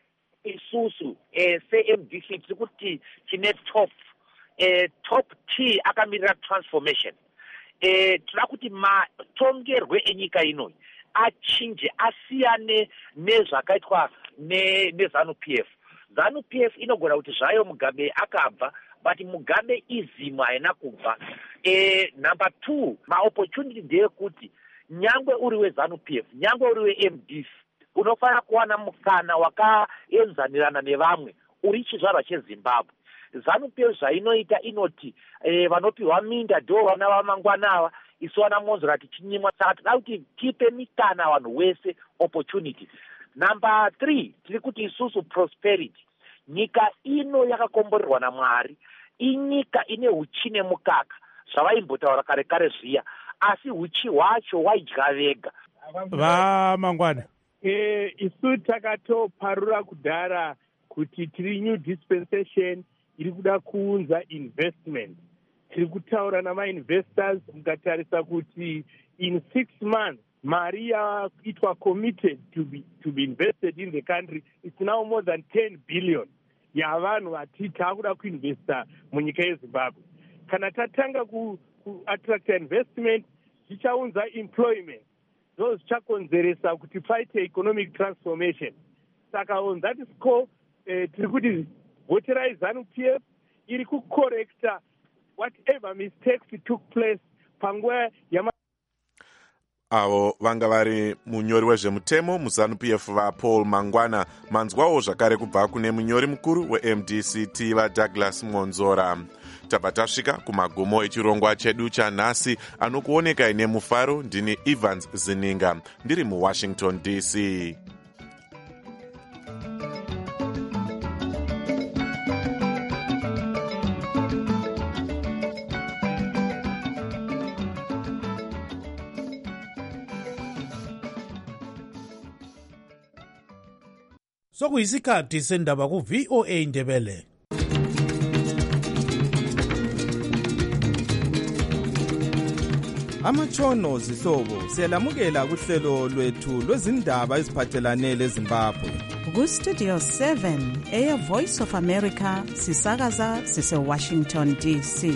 isusu eh, seM D C tiri kuti chine top eh, top T akamirira transformation. Eh, tinoda kuti matongerwe enyika inoyi achinje, asiyane nezvakaitwa ne, neZANU P F. ZANU P F inogona kuti zvayo Mugabe akabva, but Mugabe izimu haina kubva. Eh, number two, ma-opportunity ndeyekuti nyangwe uri weZANU P F, nyangwe uri weM D C, unofanira kuwana mukana wakaenzanirana nevamwe uri chizvarwa cheZimbabwe. ZANU P F zvainoita inoti eh, vanopiwa minda ndo vana vamangwana ava, isu vana Monzora tichinyimwa. Saka tinoda kuti tipe mikana vanhu wese opportunity. Number three, tiri kuti isusu prosperity. Nyika ino yakakomborerwa naMwari, inyika ine huchi nemukaka zvavaimbotaura kare kare zviya, asi huchi hwacho hwaidya vega. Vamangwana, eh, isu takatoparura kudhara kuti tiri new dispensation iri kuda kuunza investment. Tiri kutaura nama-investors, mukatarisa kuti in six months mari yaitwa committed to be, to be invested in the country, it's now more than ten billion yavanhu vati taakuda kuinvesta munyika yeZimbabwe. Kana tatanga ku, ku attract investment, zvichaunza employment, ndo zvichakonzeresa kuti paite economic transformation. Saka on that score, eh, tiri kuti voterai ZANU P F iri kucorrecta whatever mistakes took place panguva yama. Avo vanga vari munyori wezvemutemo muZANU P F vaPaul Mangwana, manzwawo zvakare kubva kune munyori mukuru weM D C T vaDouglas Monzora. Tabva tasvika kumagumo echirongwa chedu chanhasi, anokuonekai nemufaro. Ndini Evans Zininga ndiri muWashington D C. sokuyisikhathi sendaba ku-V O A Ndebele. Amatshono zihlobo siyalamukela kuhlelo lwethu lwezindaba eziphathelane leZimbabwe. Ku-Studio seven, Air Voice of America, sisakaza sise-Washington D C.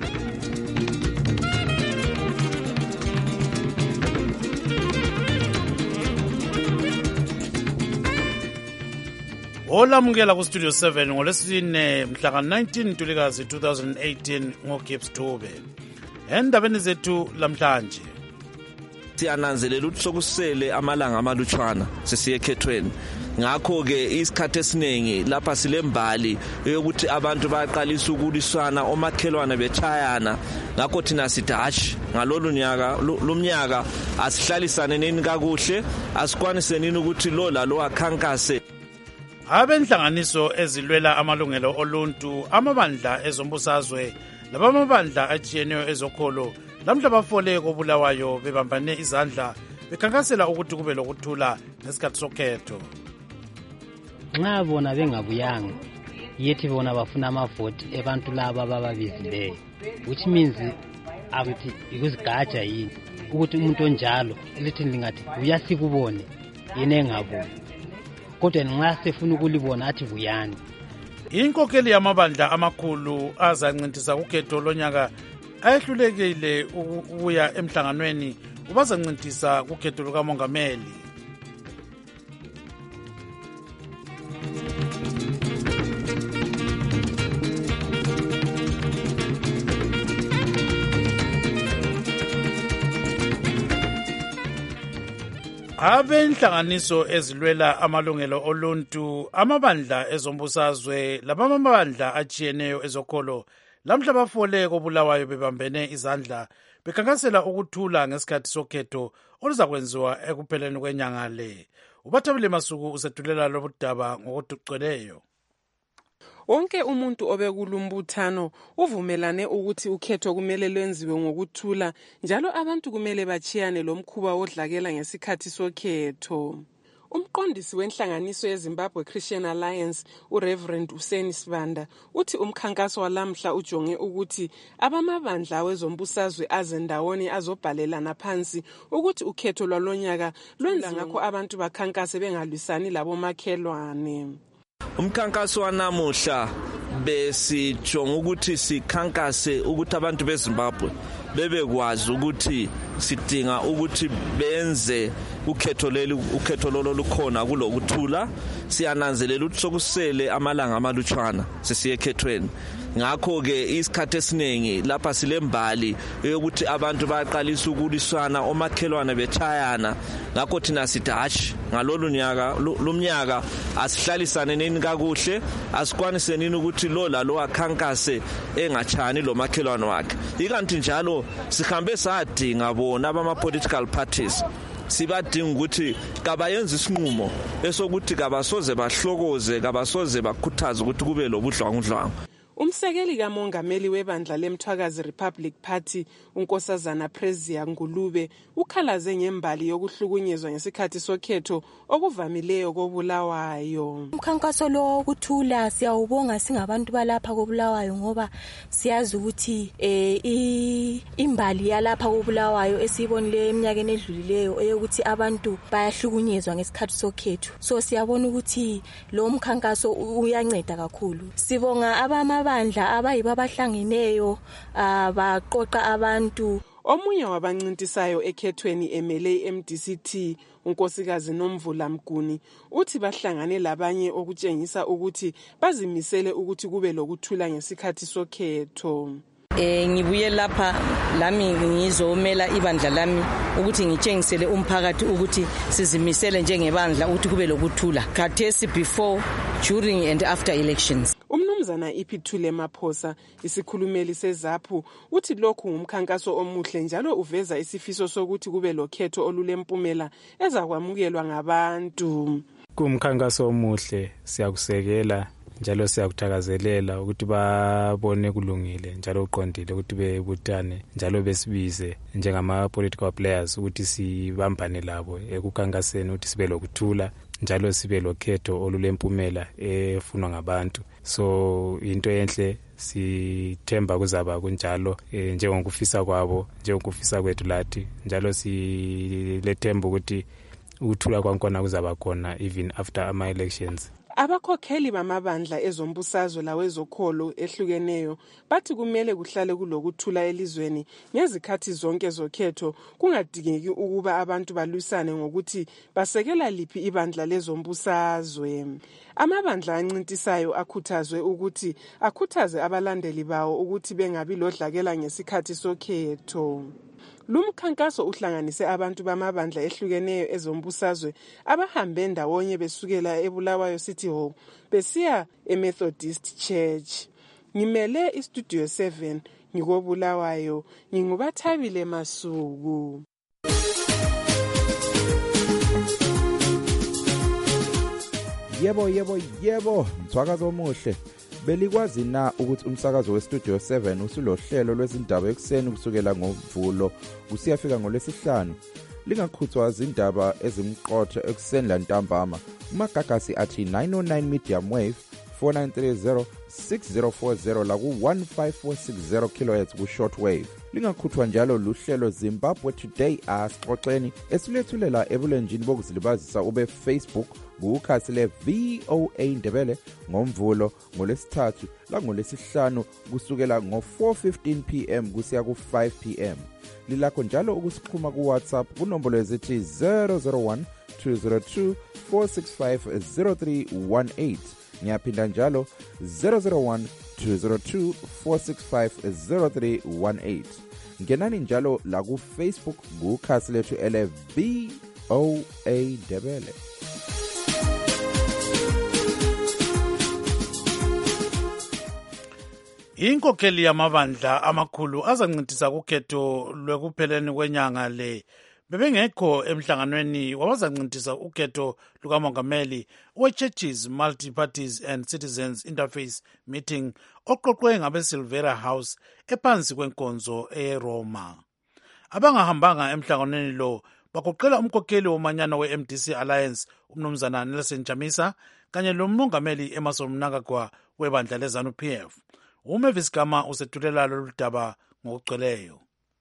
Olamukela ku-Studio seven ngolwesine mhla ka-nineteen Ntulikazi two thousand eighteen ngoGibbs Dube. Endabeni zethu lamhlanje siyananzelela ukuthi sokusele amalanga amalutshwana sesiye ekhethweni. Ngakho ke isikhathi esiningi lapha silembali yokuthi abantu bayaqalisa ukuliswana omakhelwane bechayana. Ngakho thina sithi hash ngalolu nyaka lumnyaka asihlalisane nini kakuhle asikwanise nini ukuthi lo lalo akhankase. Abenhlanganiso ezilwela amalungelo oluntu, amabandla ezombusazwe labamabandla ajiyeneyo ezokholo lamhla bafole kobulawayo bebambane izandla bekhankasela ukuthi kube lokuthula ngesikhathi sokhetho. Nxa bona bengabuyanga yethi bona bafuna amavoti ebantu laba abababizileyo, which means akuthi ikuzigaja yini ukuthi umuntu onjalo elithi lingathi buya sikubone yena engaboni, kodwa nxa sefuna ukulibona athi buyani. Inkokeli yamabandla amakhulu azancintisa ukhetho lonyaka ayehlulekile ukuya emhlanganweni ubazancintisa kukhetho lukamongameli. Abenhlanganiso ezilwela amalungelo oluntu, amabandla ezombusazwe labamabandla ajiyeneyo ezokholo lamhla bafole kobulawayo bebambene izandla bekhankasela ukuthula ngesikhathi sokhetho oluzakwenziwa ekupheleni kwenyanga le. Ubathabile Masuku usethulela lobudaba ngokugcweleyo. Wonke umuntu obekulumbuthano uvumelane ukuthi ukhetho kumele lwenziwe ngokuthula, njalo abantu kumele bachiyane lomkhuba wodlakela ngesikhathi sokhetho. Umqondisi wenhlanganiso yeZimbabwe Christian Alliance, uReverend Useni Sibanda, uthi umkhankaso walamhla ujonge ukuthi abamabandla wezombusazwe azendawoni azobhalelana phansi ukuthi ukhetho lwalonyaka lwenza ngakho abantu bakhankase bengalwisani labomakhelwane. Umkhankaso wanamuhla besijonga ukuthi sikhankase ukuthi abantu beZimbabwe bebekwazi ukuthi sidinga ukuthi benze ukhetho leli ukhetho lolo lukhona kulokuthula. Siyananzelela ukuthi sokusele amalanga amalutshwana sesiye ekhethweni. Ngakho ke isikhathi esiningi lapha silembali yokuthi abantu bayaqalisa ukuliswana omakhelwane bechayana. Ngakho thina sithi hash ngalolu nyaka lumnyaka asihlalisane nini kakuhle asikwanise nini ukuthi lo lalo akhankase engachani lo makhelwane wakhe. Ikanti njalo sihambe sadinga bona abama political parties sibadinga ukuthi kabayenza isinqumo esokuthi kabasoze bahlokoze kabasoze bakhuthaza ukuthi kube lobudlwangudlwangu. Umsekeli kamongameli webandla lemthwakazi Republic Party, unkosazana Prezia Ngulube, ukhalaze ngembali yokuhlukunyezwa ngesikhathi sokhetho okuvamileyo kobulawayo. Umkhankaso lo wokuthula siyawubonga singabantu balapha kobulawayo ngoba siyazi ukuthi eh imbali yalapha kobulawayo esibonile eminyakeni edlulileyo eyokuthi abantu bayahlukunyezwa ngesikhathi sokhetho. So siyabona ukuthi lo mkhankaso uyanceda kakhulu. Sibonga abama bandla abayibo abahlangeneyo abaqoqa abantu. Omunye wabancintisayo ekhethweni emele i-M D C T, unkosikazi Nomvula Mguni, uthi bahlangane labanye okutshengisa ukuthi bazimisele ukuthi kube lokuthula ngesikhathi sokhetho. Eh ngibuye lapha lami ngizomela ibandla lami ukuthi ngitshengisele umphakathi ukuthi sizimisele njengebandla ukuthi kube lokuthula khathesi before, during and after elections. Umnumzana Iphithule Maphosa, isikhulumeli seZAPU, uthi lokhu ngumkhankaso omuhle njalo uveza isifiso sokuthi kube lokhetho olulempumela ezakwamukelwa ngabantu. Kumkhankaso omuhle siyakusekela njalo siyakuthakazelela ukuthi babone kulungile njalo uqondile ukuthi bebutane njalo besibize njengama political players ukuthi sibambane labo ekukhankaseni ukuthi sibe lokuthula njalo sibe lokhetho olulempumela efunwa ngabantu. So into enhle sithemba kuzaba kunjalo e, njengokufisa kwabo njengokufisa kwethu lathi njalo silethemba ukuthi ukuthula kwankona kuzaba khona even after ama elections. Abakhokheli bamabandla ezombusazwe lawezokholo ehlukeneyo bathi kumele kuhlale kulokuthula elizweni ngezikhathi zonke zokhetho, kungadingeki ukuba abantu balwisane ngokuthi basekela liphi ibandla lezombusazwe. Amabandla ancintisayo akhuthazwe ukuthi akhuthaze abalandeli bawo ukuthi bengabi lodlakela ngesikhathi sokhetho. Lumkhankaso uhlanganise abantu bamabandla ehlukeneyo ezombusazwe abahambe ndawonye besukela eBulawayo City Hall besiya eMethodist Church. Ngimele iStudio seven ngikobulawayo, ngingubathabile Masuku. Yebo yebo yebo, mthwakazo omuhle. Belikwazi na ukuthi umsakazo weStudio seven usulohlelo lwezindaba ekseni kusukela ngoMvulo kusiyafika ngoLwesihlanu? Lingakhuthwa izindaba ezimqotho ekseni lantambama. Umagagasi athi nine oh nine medium wave four nine three zero six zero four zero la ku one five four six zero kilohertz ku short wave. Lingakhuthwa njalo luhlelo Zimbabwe Today asixoxeni esilethulela ebulenjini bokuzilibazisa ube Facebook kukhasi le V O A Ndebele ngoMvulo ngoLesithathu la ngoLesihlanu kusukela ngo four fifteen p m kusiya ku five p m. Lilakho njalo ukusixhuma ku WhatsApp kunombolo ezithi zero zero one two zero two four six five zero three one eight. Ngiyaphinda njalo zero zero one two zero two four six five zero three one eight. Ngenani njalo la ku Facebook kukhasi lethu ele V O A Ndebele. Inkokheli yamabandla amakhulu azancintisa kukhetho lwekupheleni kwenyanga le bebengekho emhlanganweni wabazancintisa ukhetho lukamongameli we-Churches Multi-Parties and Citizens Interface Meeting oqoqwe ngabe-Silvera House ephansi kwenkonzo eRoma. Abangahambanga emhlanganweni lo bagoqela umkhokheli womanyano we-M D C Alliance umnumzana Nelson Chamisa kanye lomongameli Emmerson Mnangagwa webandla leZANU-P F. Umavis Gama usethulela lolu daba ngokugcweleyo.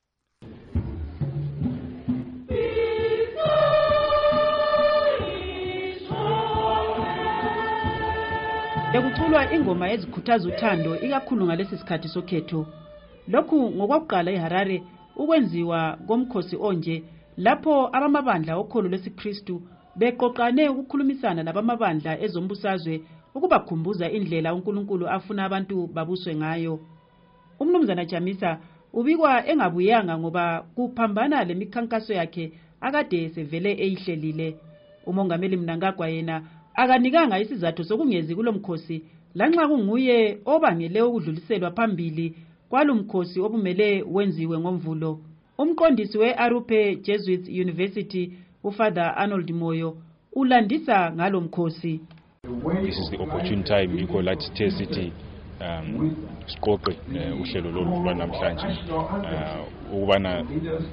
Bekuculwa ingoma ezikhuthaza uthando ikakhulu ngalesi sikhathi sokhetho. Lokhu ngokwakuqala eHarare ukwenziwa komkhosi onje lapho abamabandla okholo lwesiKristu beqoqane ukukhulumisana labamabandla ezombusazwe ukubakhumbuza indlela uNkulunkulu afuna abantu babuswe ngayo. Umnumzana Chamisa ubikwa engabuyanga ngoba kuphambana lemikhankaso yakhe akade sevele eyihlelile. Umongameli Mnangagwa yena akanikanga isizathu sokungezi kulomkhosi lanxa kunguye obangele ukudluliselwa phambili kwalumkhosi obumele wenziwe ngoMvulo. Umqondisi we-Arupe Jesuit University uFather Arnold Moyo ulandisa ngalomkhosi. This is the opportune time yikho lathi T S T um siqoqe uhlelo lolu lwanamhlanje ukubana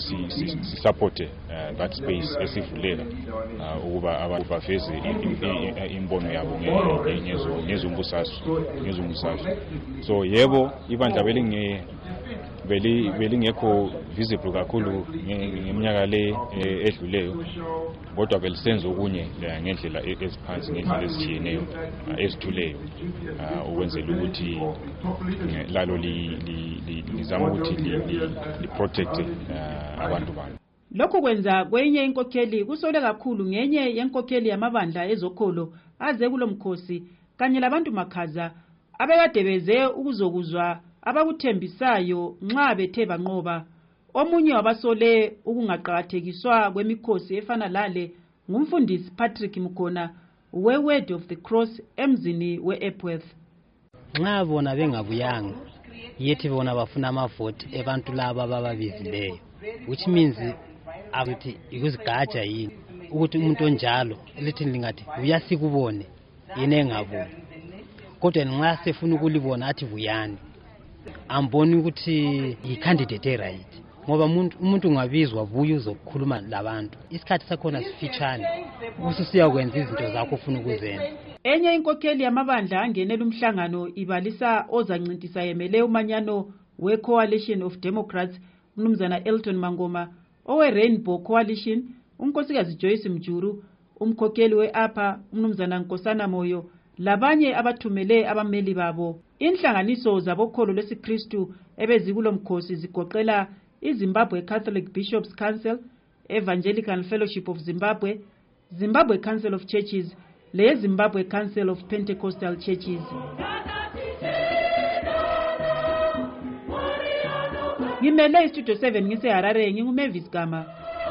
si support that space esivulela ukuba abantu baveze imbono yabo ngezo ngezombusazwe ngezombusazwe. So yebo ibandla belinge beli belingekho visible kakhulu ngeminyaka le edluleyo kodwa belisenza okunye ngendlela eziphansi ngendlela ezitshiyeneyo ezithuleyo ukwenzela ukuthi lalo lizama ukuthi li protect abantu babo. Lokho kwenza kwenye inkokheli kusole kakhulu ngenye yenkokheli yamabandla ezokholo aze kulomkhosi kanye labantu makhaza abekade beze ukuzokuzwa abakuthembisayo nxa bethe banqoba. Omunye wabasole ukungaqhakathekiswa kwemikhosi efana lale ngumfundisi Patrick Mkhona we-Word of the Cross emzini we-Epworth. Nxa bona bengabuyanga yethi bona bafuna amavoti ebantu laba abababizileyo, which means ukuthi ikuzigatsha yini ukuthi umuntu onjalo elithi lingathi uyasikubone yena engabuyi, kodwa nxa sefuna ukulibona athi vuyani amboni ukuthi yi-candidate right ngoba umuntu umuntu ungabizwa vuya uzokukhuluma labantu isikhathi sakhona sifitshane ususiyakwenza izinto zakho ufuna ukuzenza. Enye inkokheli yamabandla angenela umhlangano ibalisa ozancintisa yemele umanyano we-Coalition of Democrats umnumzana Elton Mangoma, owe-Rainbow Coalition unkosikazi Joyce Mjuru, umkhokheli we-APA umnumzana Nkosana Moyo, labanye abathumele abameli babo. Inhlanganiso zabokholo lwesikristu ebezikulo mkhosi zigoqela iZimbabwe Catholic Bishops Council, Evangelical Fellowship of Zimbabwe, Zimbabwe Council of Churches, le Zimbabwe Council of Pentecostal Churches. Ngimele istudio seven ngise Harare nginguMavis Gama.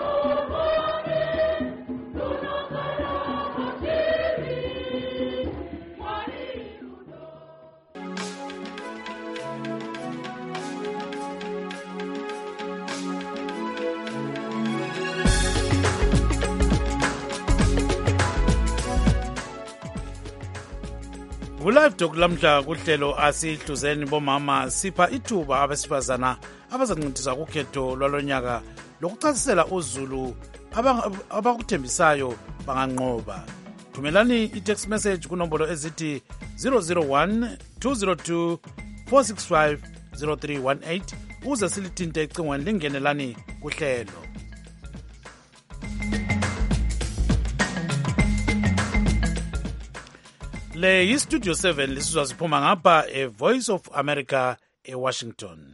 Kulive Talk lamhla kuhlelo asihluzeni bomama sipha ithuba abesifazana abazancintisa kukhetho lwalonyaka lokuchasisela uZulu abakuthembisayo banganqoba. Thumelani i-text message kunombolo ezithi zero zero one two zero two four six five zero three one eight uze silithinte icingweni lingenelani kuhlelo. Le yi-Studio seven lisizwa siphuma ngapha e-Voice of America e-Washington.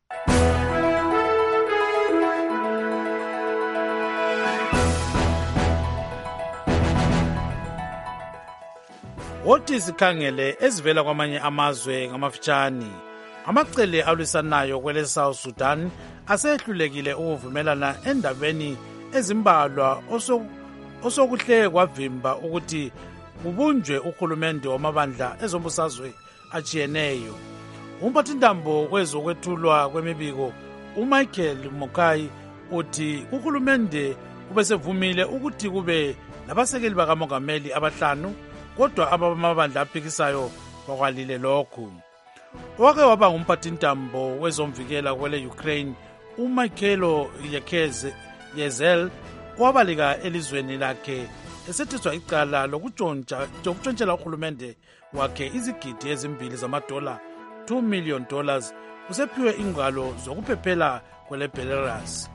Wothi sikhangele ezivela kwamanye amazwe ngamafitshane. Amacele alwisanayo kwele South Sudan asehlulekile ukuvumelana endabeni ezimbalwa osokuhle kwavimba ukuthi kubunjwe uhulumende wamabandla ezombusazwe achiyeneyo. Umphathintambo kwezokwethulwa kwemibiko uMichael Mokai uthi uhulumende ubesevumile ukuthi kube nabasekeli bakamongameli abahlanu, kodwa abamabandla aphikisayo bakwalile lokhu. Wake waba ngumphathintambo wezomvikela kwele Ukraine uMichaelo Yezel wabalika elizweni lakhe esethiswa icala lokutshontshela uhulumende wakhe izigidi ezimbili zamadola two million dollars usephiwe ingalo zokuphephela kwele Belarus.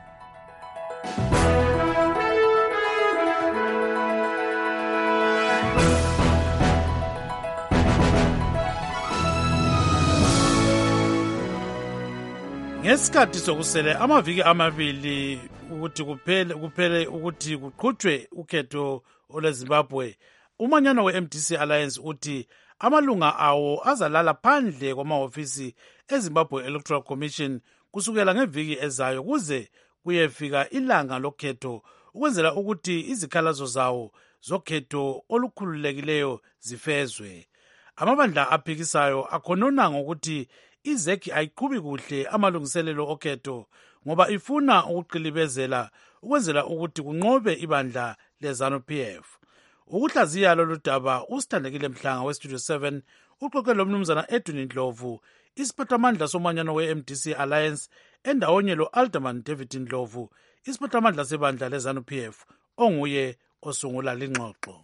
Ngesikhathi sokusele amaviki amabili ukuthi kuphele kuphele ukuthi kuqhutshwe ukhetho oleZimbabwe, umanyano we-M D C Alliance uthi amalunga awo azalala phandle kwamahofisi eZimbabwe Electoral Commission kusukela ngeviki ezayo kuze kuyefika ilanga lokhetho ukwenzela ukuthi izikhalazo zawo zokhetho olukhululekileyo zifezwe. Amabandla aphikisayo akhonona ngokuthi izeki ayiqhubi kuhle amalungiselelo okhetho ngoba ifuna ukuqilibezela ukwenzela ukuthi kunqobe ibandla leZANU-P F. Ukuhlaziya lolu daba usithandekile Mhlanga we-Studio seven uxoxe lomnumzana Edwin Ndlovu, isiphathamandla somanyano we-M D C Alliance, endawonye lo-Alderman David Ndlovu, isiphathamandla sebandla leZANU-P F, onguye osungula lingxoxo.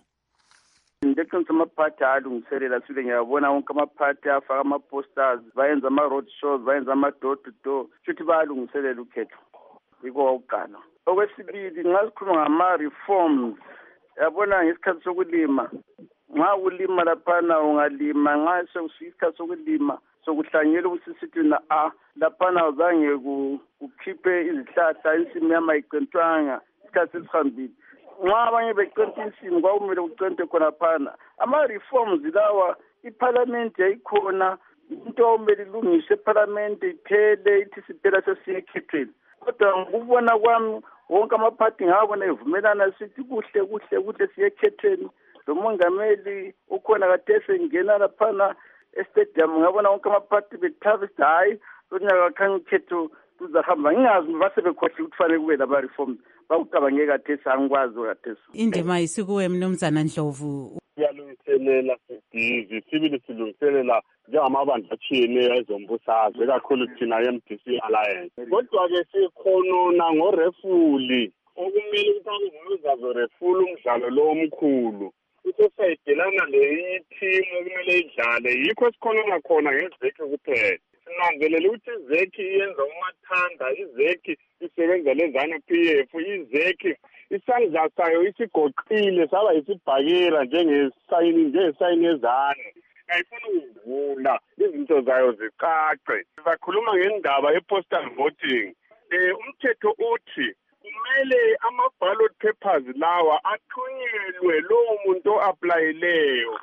Ngeqiniso amaphathi alungiselela sibile ngiyabona wonke amaphathi afaka ama-posters, bayenza ama-road shows, bayenza ama-door to door, futhi bayalungiselela ukhetho. Yiko wakuqala. Okwesibili ngasikhuluma ngama-reforms. Yabona ngesikhathi sokulima, nxa ulima laphana ungalima, nxa sekuyisikhathi sokulima sokuhlanyela ubusisithi na a laphana uzange kukhiphe izihlahla insimu yama iqentwanga isikhathi esihambile. Nxa abanye beqenta insimu kwakumele kucente khona phana. Ama-reforms lawa iparliament yayikhona, into okumele ilungiswe eparliament iphele ithi siphela sesiye ekhethweni. Kodwa ngokubona kwami wonke amaphathi ngabona evumelana sithi kuhle kuhle kuhle siye ekhethweni. Lo mongameli ukhona kade engena laphana estadium ngabona wonke amaphathi bethabisa hayi lonyaka khanga ukhetho tuzahamba. Ngingazi base bekhohle ukuthi fanele kube laba reforms. Bawucabange kade sangikwazi kade. Indima isikuwe mnumzana Ndlovu. siyalungiselela sidizi sibili silungiselela njengamabandla atshiyeneyo ezombusazwe kakhulu thina M D C Alliance. Kodwa-ke sikhonona ngorefuli okumele ukuthi akuvuzazo refuli umdlalo lo omkhulu usesayidelana le-team okumele idlale yikho sikhonona khona ngezekhi kuphela. Sinanzelela ukuthi izekhi iyenza umathanda, izekhi isebenza lezanu P F, izekhi isandla sayo isigoqile saba isibhakela njengesayini njengesayini yezanu. Ayifuna ukuvula izinto zayo zicace. Sizakhuluma ngendaba ye-postal voting. Eh umthetho uthi kumele ama-ballot papers lawa athunyelwe lowo muntu o-aplayileyo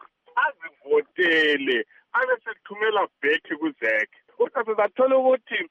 azivotele abe sekuthumela back kuzekhe. Kodwa sizathola ukuthi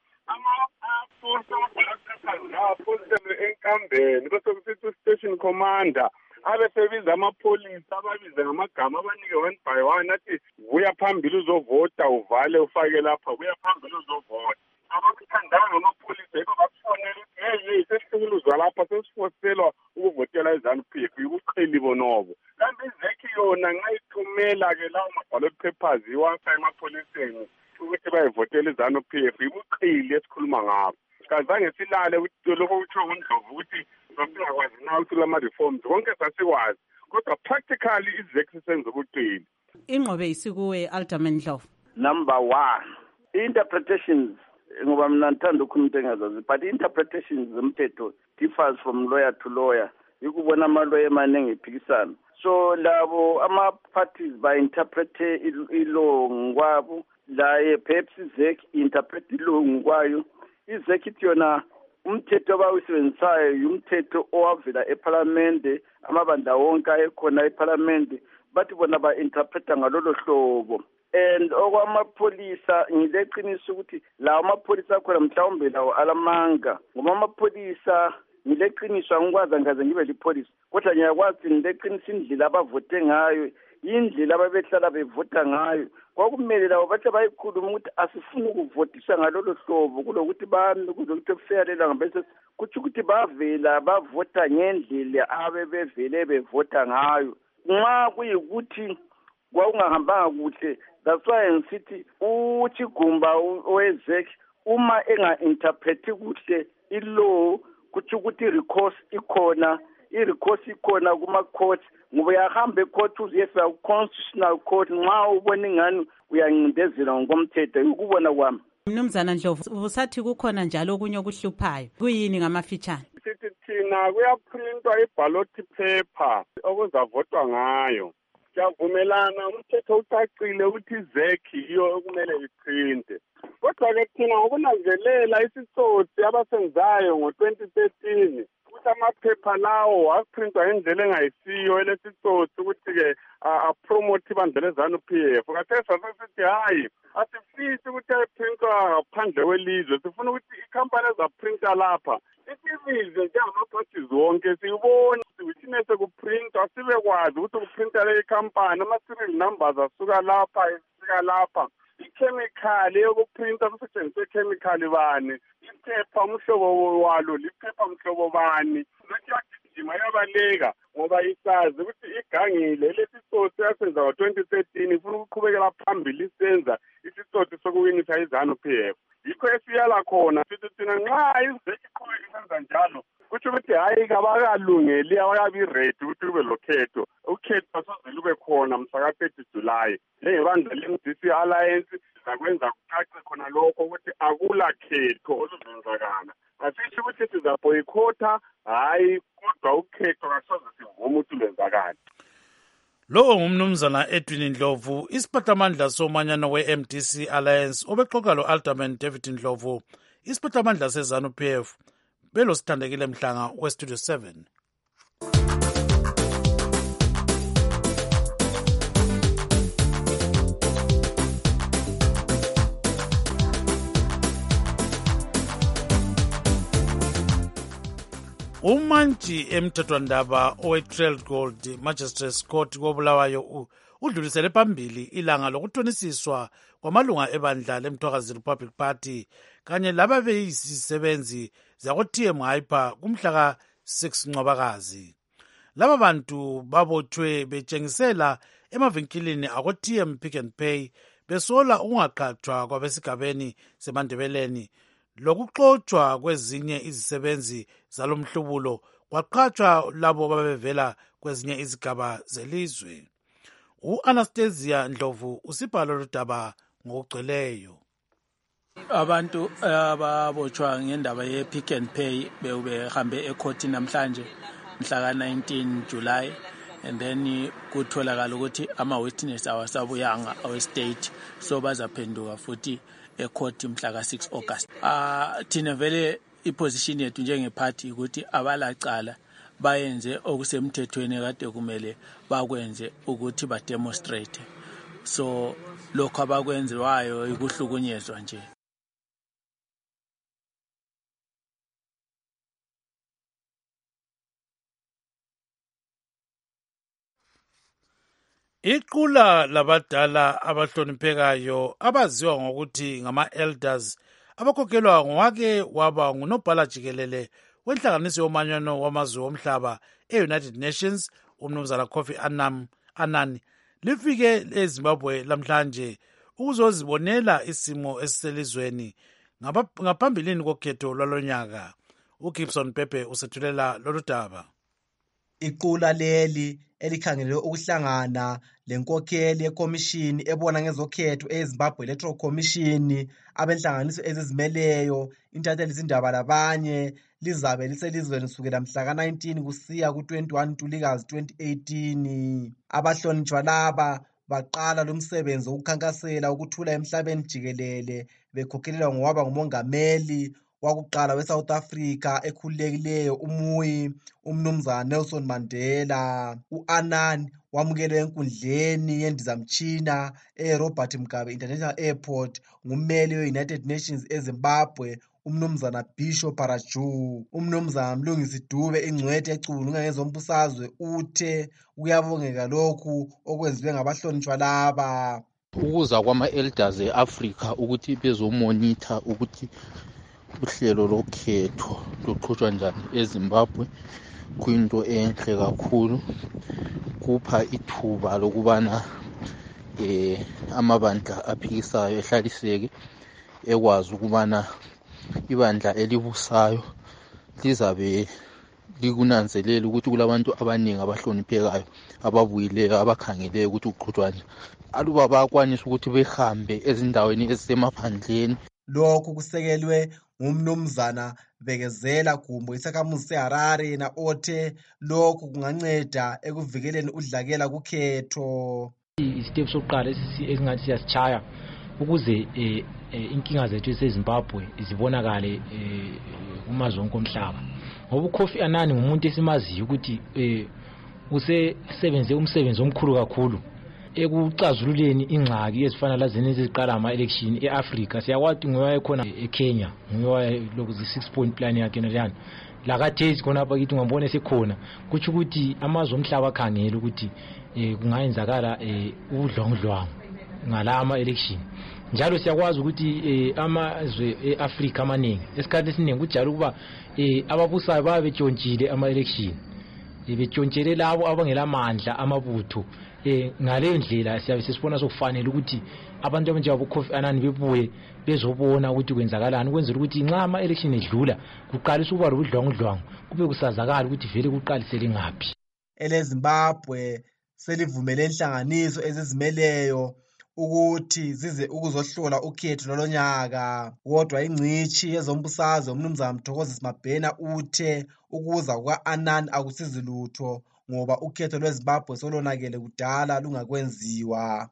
ama-ballot papers lawa aphoselwe enkambeni bese kusithi u-station commander abe sebiza amapholisa ababize ngamagama abanike one by one athi buya phambili uzovota uvale ufake lapha buya phambili uzovota. Abakuthandanga amapholisa yikho bakufonela ukuthi hey hey sesihluluzwa lapha sesifoselwa ukuvotela izanu P F ubuqheli bonobo. Kanti izekhi yona ngayithumela-ke lawo ma-ballot papers iwasa emapholiseni ukuthi bayivotele izanu P F ubuqheli esikhuluma ngabo. Kazange silale ukuthi lokho kutsho uNdlovu ukuthi singakwazi na ukuthi lama-reforms konke sasikwazi kodwa practically izekhi senza ubuqheli. Ingqobe isikuwe Alderman Ndlovu. Number one, interpretations ngoba mina ngithanda ukukhuluma into engazazi but interpretations zomthetho differs from lawyer to lawyer. Yikubona ama-lawyer emaningi ephikisana. So labo ama-parties ba-interprete ilo ngokwabo la perhaps izekhi interprete ilo ngokwayo. Izekhi ithi yona umthetho abawusebenzisayo umthetho owavela eParliament amabandla wonke ekhona eParliament bathi bona ba-interpreta ngalolo hlobo. And okwamapholisa ngileqiniso ukuthi lawo amapholisa akhona mhlawumbe lawo alamanga ngoba amapholisa ngileqiniso angikwazi ngaze ngibe lipholisa kodwa ngiyakwazi ngileqiniso indlela abavote ngayo indlela ababehlala bevota ngayo kwakumele lawo bathi bayikhuluma ukuthi asifuni ukuvotisa ngalolo hlobo kulokuthi bami kuzokuthi kufayalela ngabese kuthi ukuthi bavela bavota ngendlela abe bevele bevota ngayo nxa kuyikuthi kwakungahambanga kuhle. That's why ngisithi uThigumba owezekhi uma enga-interpreti kuhle ilaw kuthi ukuthi i-recourse ikhona i-recourse ikhona kuma-court ngoba uyahamba e-court uziyefika ku-constitutional court nxa ubona ingani uyancindezela ngokomthetho ukubona kwami. Mnumzana Ndlovu usathi kukhona njalo okunye okuhluphayo kuyini ngamafitshane? Sithi thina kuyaprintwa i-ballot paper okuzavotwa ngayo. Siyavumelana umthetho ucacile ukuthi izekhi iyo okumele iprinte. Kodwa-ke thina ngokunanzelela isitsotsi abasenzayo ngo-twenty thirteen ukuthi amaphepha lawo aprintwa ngendlela engayisiyo elesitsotsi ukuthi-ke apromote ibandla lezanu P F. Kathesi sasesithi hayi asifisi ukuthi ayiprintwa ngaphandle kwelizwe sifuna ukuthi ikhampani ezaprinta lapha isibize njengama-parties wonke siyibone ukuthi nese kuprintwa sibekwazi ukuthi kuprinta le ikhampani ama-serial numbers asuka lapha esika lapha ikhemikhali yokuprinta kusetshenziswe ikhemikhali bani iphepha umhlobo walo liphepha mhlobo bani lokuyagijima yabaleka ngoba isazi ukuthi igangile lesitsotsi yasenza ngo-twenty thirteen ifuna ukuqhubekela phambili isenza isitsotsi sokuwinisa izanu P F. Yikho esiyala khona sithi thina nxa izekhi iqhubeka isenza njalo kutsho ukuthi hayi kabakalungeli awakabi ready ukuthi kube lokhetho. Ukhetho soze lube khona mhla ka-thirty July. Njengebandla le-M D C Alliance sakwenza kucace khona lokho ukuthi akula khetho oluzenzakala. Asisho ukuthi sizaboyikhotha hayi kodwa ukhetho kasoze sivume ukuthi lwenzakala. Lo ngumnumzana Edwin Ndlovu isiphathamandla somanyano we-M D C Alliance obexoxa lo-Alderman David Ndlovu isiphathamandla sezanu P F belo sithandekile mhlanga we-Studio seven. Umantshi emthethwandaba owe-Trail Gold Magistrates Court koBulawayo udlulisele phambili ilanga lokuthonisiswa kwamalunga ebandla leMthwakazi Republic Party kanye lababeyisisebenzi zako-T M Hyper kumhla ka-six Ncwabakazi. Laba bantu babotshwe betshengisela emavinkilini ako-T M Pick and Pay besola ukungaqhathwa kwabesigabeni semandebeleni lokuxotshwa kwezinye izisebenzi zalomhlubulo kwaqhathwa labo babevela kwezinye izigaba zelizwe. U-Anastasia Ndlovu usibhalo lodaba ngokugcweleyo. Abantu ababotshwa ngendaba ye-Pick and Pay behambe ekhoti namhlanje mhla ka nineteen July, and then kutholakala ukuthi ama-witness awasabuyanga awe-state, so bazaphenduka futhi ekhoti mhla ka six August. Uh, thina vele iposition yethu njengephathi ukuthi abalacala bayenze okusemthethweni kade kumele bakwenze ukuthi bademonstrate. So lokho abakwenziwayo ikuhlukunyezwa nje. Iqula labadala abahloniphekayo abaziwa ngokuthi ngama-elders abakhokhelwa ngowake waba ngunobhala jikelele wenhlanganiso yomanyano wamazwe omhlaba e-United Nations umnumzana Kofi Annan, Annan lifike eZimbabwe lamhlanje ukuzozibonela isimo esiselizweni ngaphambilini kokhetho lwalonyaka. uGibson Pepe usethulela lolu daba. Iqula leli elikhangelwe ukuhlangana lenkokheli yekomishini ebona ngezokhetho eZimbabwe Electoral Commission abenhlanganiso ezizimeleyo intatheli izindaba labanye lizabe liselizweni kusukela mhla ka nineteen kusiya ku twenty-one Ntulikazi twenty eighteen. Abahlonitshwa laba baqala lo msebenzi wokukhankasela ukuthula emhlabeni jikelele bekhokhelelwa ngowaba ngumongameli wakuqala we-South Africa ekhululekileyo umuyi umnumzana Nelson Mandela. U-Annan wamukelwe enkundleni yendizamtshina e-Robert Mugabe International Airport ngummeli we-United Nations eZimbabwe umnumzana Bishop Paraju. Umnumzana Mlungisi Dube ingcwete ecubulunga ngezombusazwe uthe kuyabongeka lokhu okwenziwe ngabahlonitshwa laba. Ukuza kwama-elders e-Africa ukuthi bezomonitha ukuthi uhlelo lokhetho luqhutshwa njani eZimbabwe kuyinto enhle kakhulu, kupha ithuba lokubana eh amabandla aphikisayo ehlaliseke ekwazi ukubana ibandla elibusayo lizabe likunanzelela ukuthi kulabantu abaningi abahloniphekayo ababuyileyo abakhangeleyo ukuthi uqhutshwa aluba bayakwanisa ukuthi behambe ezindaweni ezisemaphandleni. Lokhu kusekelwe ngumnumzana Bekezela Gumbo isakhamuzi seHarare yena othe lokhu kunganceda ekuvikeleni udlakela kukhetho. Isitepu sokuqala esingathi siyasichaya ukuze inkinga zethu eseZimbabwe zibonakale kumazwe onke omhlaba, ngoba uKofi Annan ngumuntu esimaziyo ukuthi usesebenze umsebenzi omkhulu kakhulu ekucazululeni ingxaki ezifana lazena eziqala ama-election e-Africa. Siyakwazi ngoba ekhona eKenya ngoba lokhu six point plan yakhe nalana lakathezi khona apha kithi ngambone sekhona kuthi ukuthi amazwe omhlaba akhangela ukuthi kungayenzakala udlongdlwangu ngala ama-election. Njalo siyakwazi ukuthi amazwe e-Africa amaningi esikhathi esiningi kujalo ukuba ababusayo baba betshontshile ama-election, betshontshele labo abangelamandla amabutho. Eh ngale ndlela siyabe sesibona sokufanele ukuthi abantu abanjengabo Kofi Annan bebuye bezobona ukuthi kwenzakalani ukwenzela ukuthi nxa ama election edlula kuqalisa ukuba lobudlwangudlwangu kube kusazakala ukuthi vele kuqalisele ngaphi. EleZimbabwe selivumele inhlanganiso ezizimeleyo ukuthi zize ukuzohlola ukhetho lolonyaka, kodwa ingcishi yezombusazwe umnumzana Mthokozisi Mabhena uthe ukuza kwa-Annan akusizi lutho ngoba ukhetho lweZimbabwe solonakele kudala lungakwenziwa.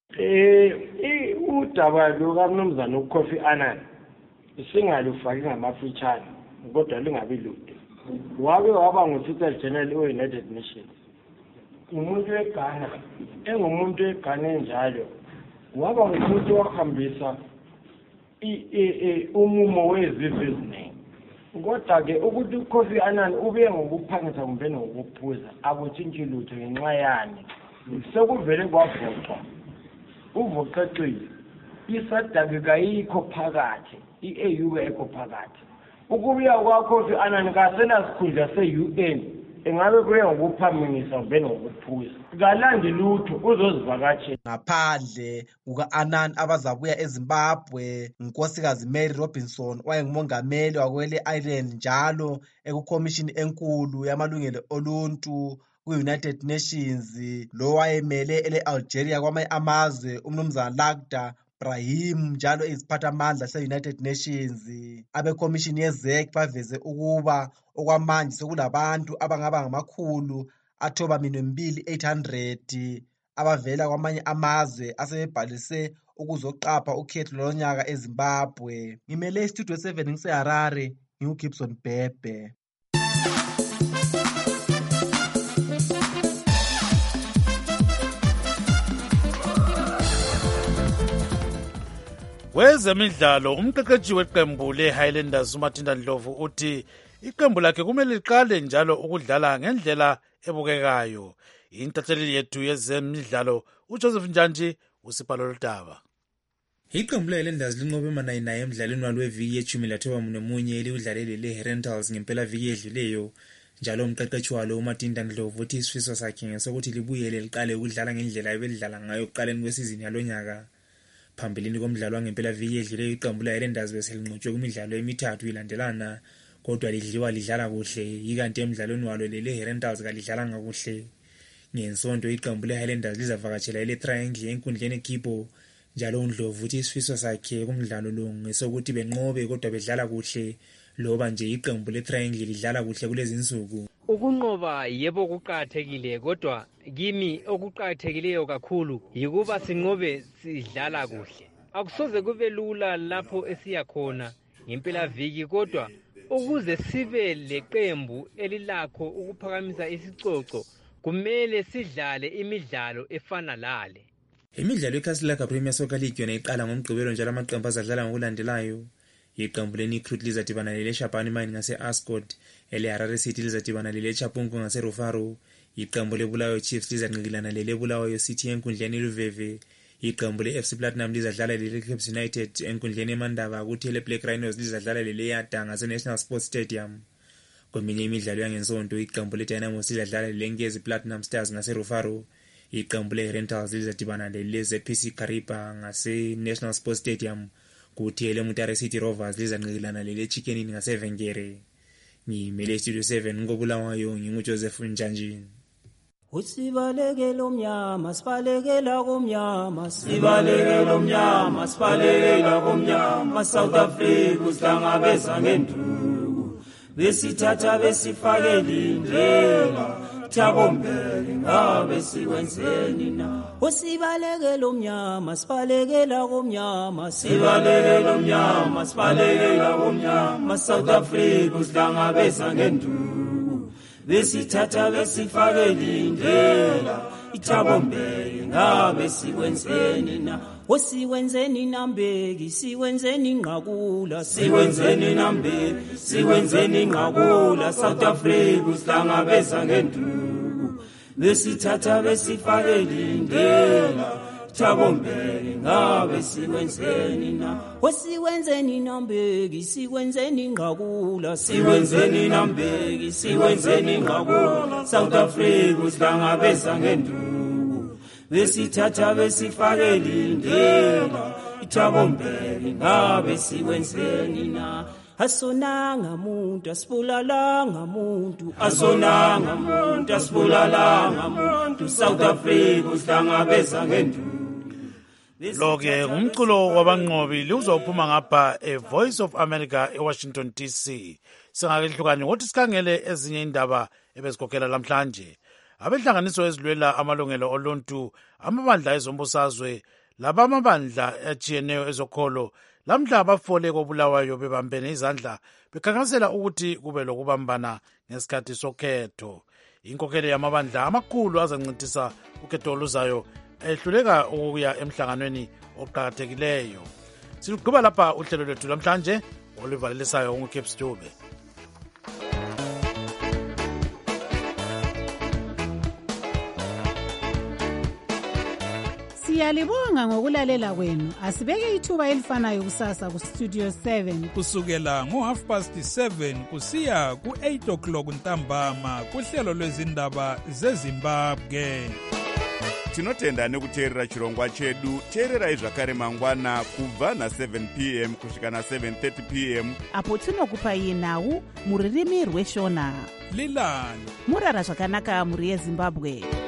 Eh udaba lukaMnumzana uKofi Annan singalufaki ngamafitshane kodwa lingabi lude. Wabe waba nguSecretary General we-United Nations. Umuntu weGhana engumuntu weGhana enjalo waba ngumuntu wahambisa umumo wezizwe eziningi. Kodwa-ke ukuthi uKofi Annan ube ngokuphangisa kumbe ngokuphuza akutshintshi lutho ngenxa yani sekuvele kwavoxwa uvoxexile isadake kayikho phakathi i-A U ekho phakathi. Ukubuya kwaKofi Annan kasenasikhundla se-U N engabe kuye ngokuphambanisa ube ngokuphuza kalandi lutho uzozivakatshela. Ngaphandle kuka-Annan abazabuya eZimbabwe, unkosikazi Mary Robinson wayengumongameli wakwele Ireland njalo ekukhomishini enkulu yamalungelo oluntu ku-United Nations, lo wayemele ele-Algeria kwamanye amazwe umnumzana Lakhdar Brahim njalo iziphathamandla se-United Nations. Abekhomishini ye-Z E C baveze ukuba okwamanje sekulabantu abangaba ngamakhulu athoba minwe mbili eight hundred abavela kwamanye amazwe asebebhalise ukuzoqapha ukhetho lonyaka eZimbabwe. Ngimele istudio seven ngiseHarare, nginguGibson Bhebhe. Wezemidlalo, umqeqeshi weqembu le-Highlanders uMatinda Ndlovu uthi iqembu lakhe kumele liqale njalo ukudlala ngendlela ebukekayo. Intatheli yethu yezemidlalo uJoseph Njanji usipalo lodaba. Iqembu le-Highlanders linqobe manayinayi emdlalweni walo weviki yeshumi lathoba nomunye eliwudlalele le-Herentals ngempela viki edluleyo. Njalo umqeqeshi walo uMatinda Ndlovu uthi isifiso sakhe ngesokuthi libuyele liqale ukudlala ngendlela ebelidlala ngayo ekuqaleni kwesizini yalonyaka. Phambilini komdlalo wangempela viki edluleyo iqembu le-Highlanders beselinqotshwe kumidlalo emithathu ilandelana, kodwa lidliwa lidlala kuhle, ikanti emdlalweni walo le-Herentals kalidlalanga kuhle. Ngensonto iqembu le-Highlanders lizavakatshela ele-Triangle enkundleni eKipo, njalo uNdlovu uthi isifiso sakhe kumdlalo lo ngesokuthi benqobe kodwa bedlala kuhle, loba nje iqembu le-Triangle lidlala kuhle kulezi insuku. Ukunqoba yebo kuqakathekile, kodwa kimi okuqakathekileyo kakhulu yikuba sinqobe sidlala kuhle. Akusoze kube lula lapho esiya khona ngempela viki, kodwa ukuze sibe leqembu elilakho ukuphakamisa isicoco kumele sidlale imidlalo efana lale. Imidlalo yeCastle Premier Soccer League yona iqala ngomgqibelo njalo amaqembu azadlala ngokulandelayo. Iqembu leNikrut lizadibana lele-Shabani Mine ngase-Ascot, ele-Harare City lizadibana lele-Chapungu ngase-Rufaro, iqembu le-Bulawayo Chiefs lizanqikilana lele-Bulawayo City enkundleni eLuveve, iqembu le-F C Platinum lizadlala lele-Caps United enkundleni eMandaba, kuthi ele-Black Rhinos lizadlala lele-Yada ngase-National Sports Stadium. Kweminye imidlalo yangensonto iqembu le-Dynamos lizadlala lele-Nkezi Platinum Stars ngase-Rufaro, iqembu le-Herentals lizadibana lele-Z P C Kariba ngase-National Sports Stadium, kuthi ele-Mutare City Rovers lizanqikilana lele-Chicken ngase-Vengere. Ngimele Studio seven ngobulawayo nginguJoseph Njanji. Usibalekela omnyama sibalekela komnyama sibalekela omnyama sibalekela komnyama South Africa usihlangabeza ngenduku besithatha besifakela indlela Thabombele ngabe sikwenzeni na Usibalekela omnyama sibalekela komnyama sibalekela omnyama sibalekela komnyama South Africa usihlangabeza ngenduku besithatha besifakela indlela Thabombele ngabe sikwenzeni na Osiwenzeni nambeki siwenzeni nqakula siwenzeni nambeki siwenzeni nqakula South Africa usihlangabeza ngenduku besithatha besifakela indlela Thabombele ngabe sikwenzeni na Osiwenzeni nambeki siwenzeni nqakula siwenzeni nambeki siwenzeni nqakula South Africa usihlangabeza ngenduku besithatha besifakela indlela Thabombele ngabe sikwenzeni na Asonanga muntu asibulalanga muntu asonanga muntu asibulalanga muntu South Africa usihlangabeza ngenduku. Lo-ke umculo wabanqobi liwuzophuma ngapha e-Voice of America eWashington D C. Singakehlukani ngothi sikhangele ezinye indaba ebezikhokhela lamhlanje. Abenhlanganiso ezilwela amalungelo oluntu, amabandla ezombusazwe, laba amabandla ajiyeneyo ezokholo, lamhla abafole kobulawayo bebambene izandla bekhankasela ukuthi kube lokubambana ngesikhathi sokhetho. Inkokhelo yamabandla amakhulu azancintisa ukhetho oluzayo ehluleka ukuya emhlanganweni oqhakathekileyo. Silugqiba lapha uhlelo lwethu lamhlanje oluvalelisayo nguCape Dube. Siyalibonga ngokulalela kwenu. Asibeke ithuba elifanayo kusasa ku Studio seven kusukela ngo half past seven kusiya ku eight o'clock ntambama kuhlelo lwezindaba zeZimbabwe. Tinotenda nekuteerera chirongwa chedu. Teererai zvakare mangwana kubva na seven p m kusvika na seven thirty p m apo tinokupai nhau muririmi rweshona. Lilani murara zvakanaka muri yeZimbabwe.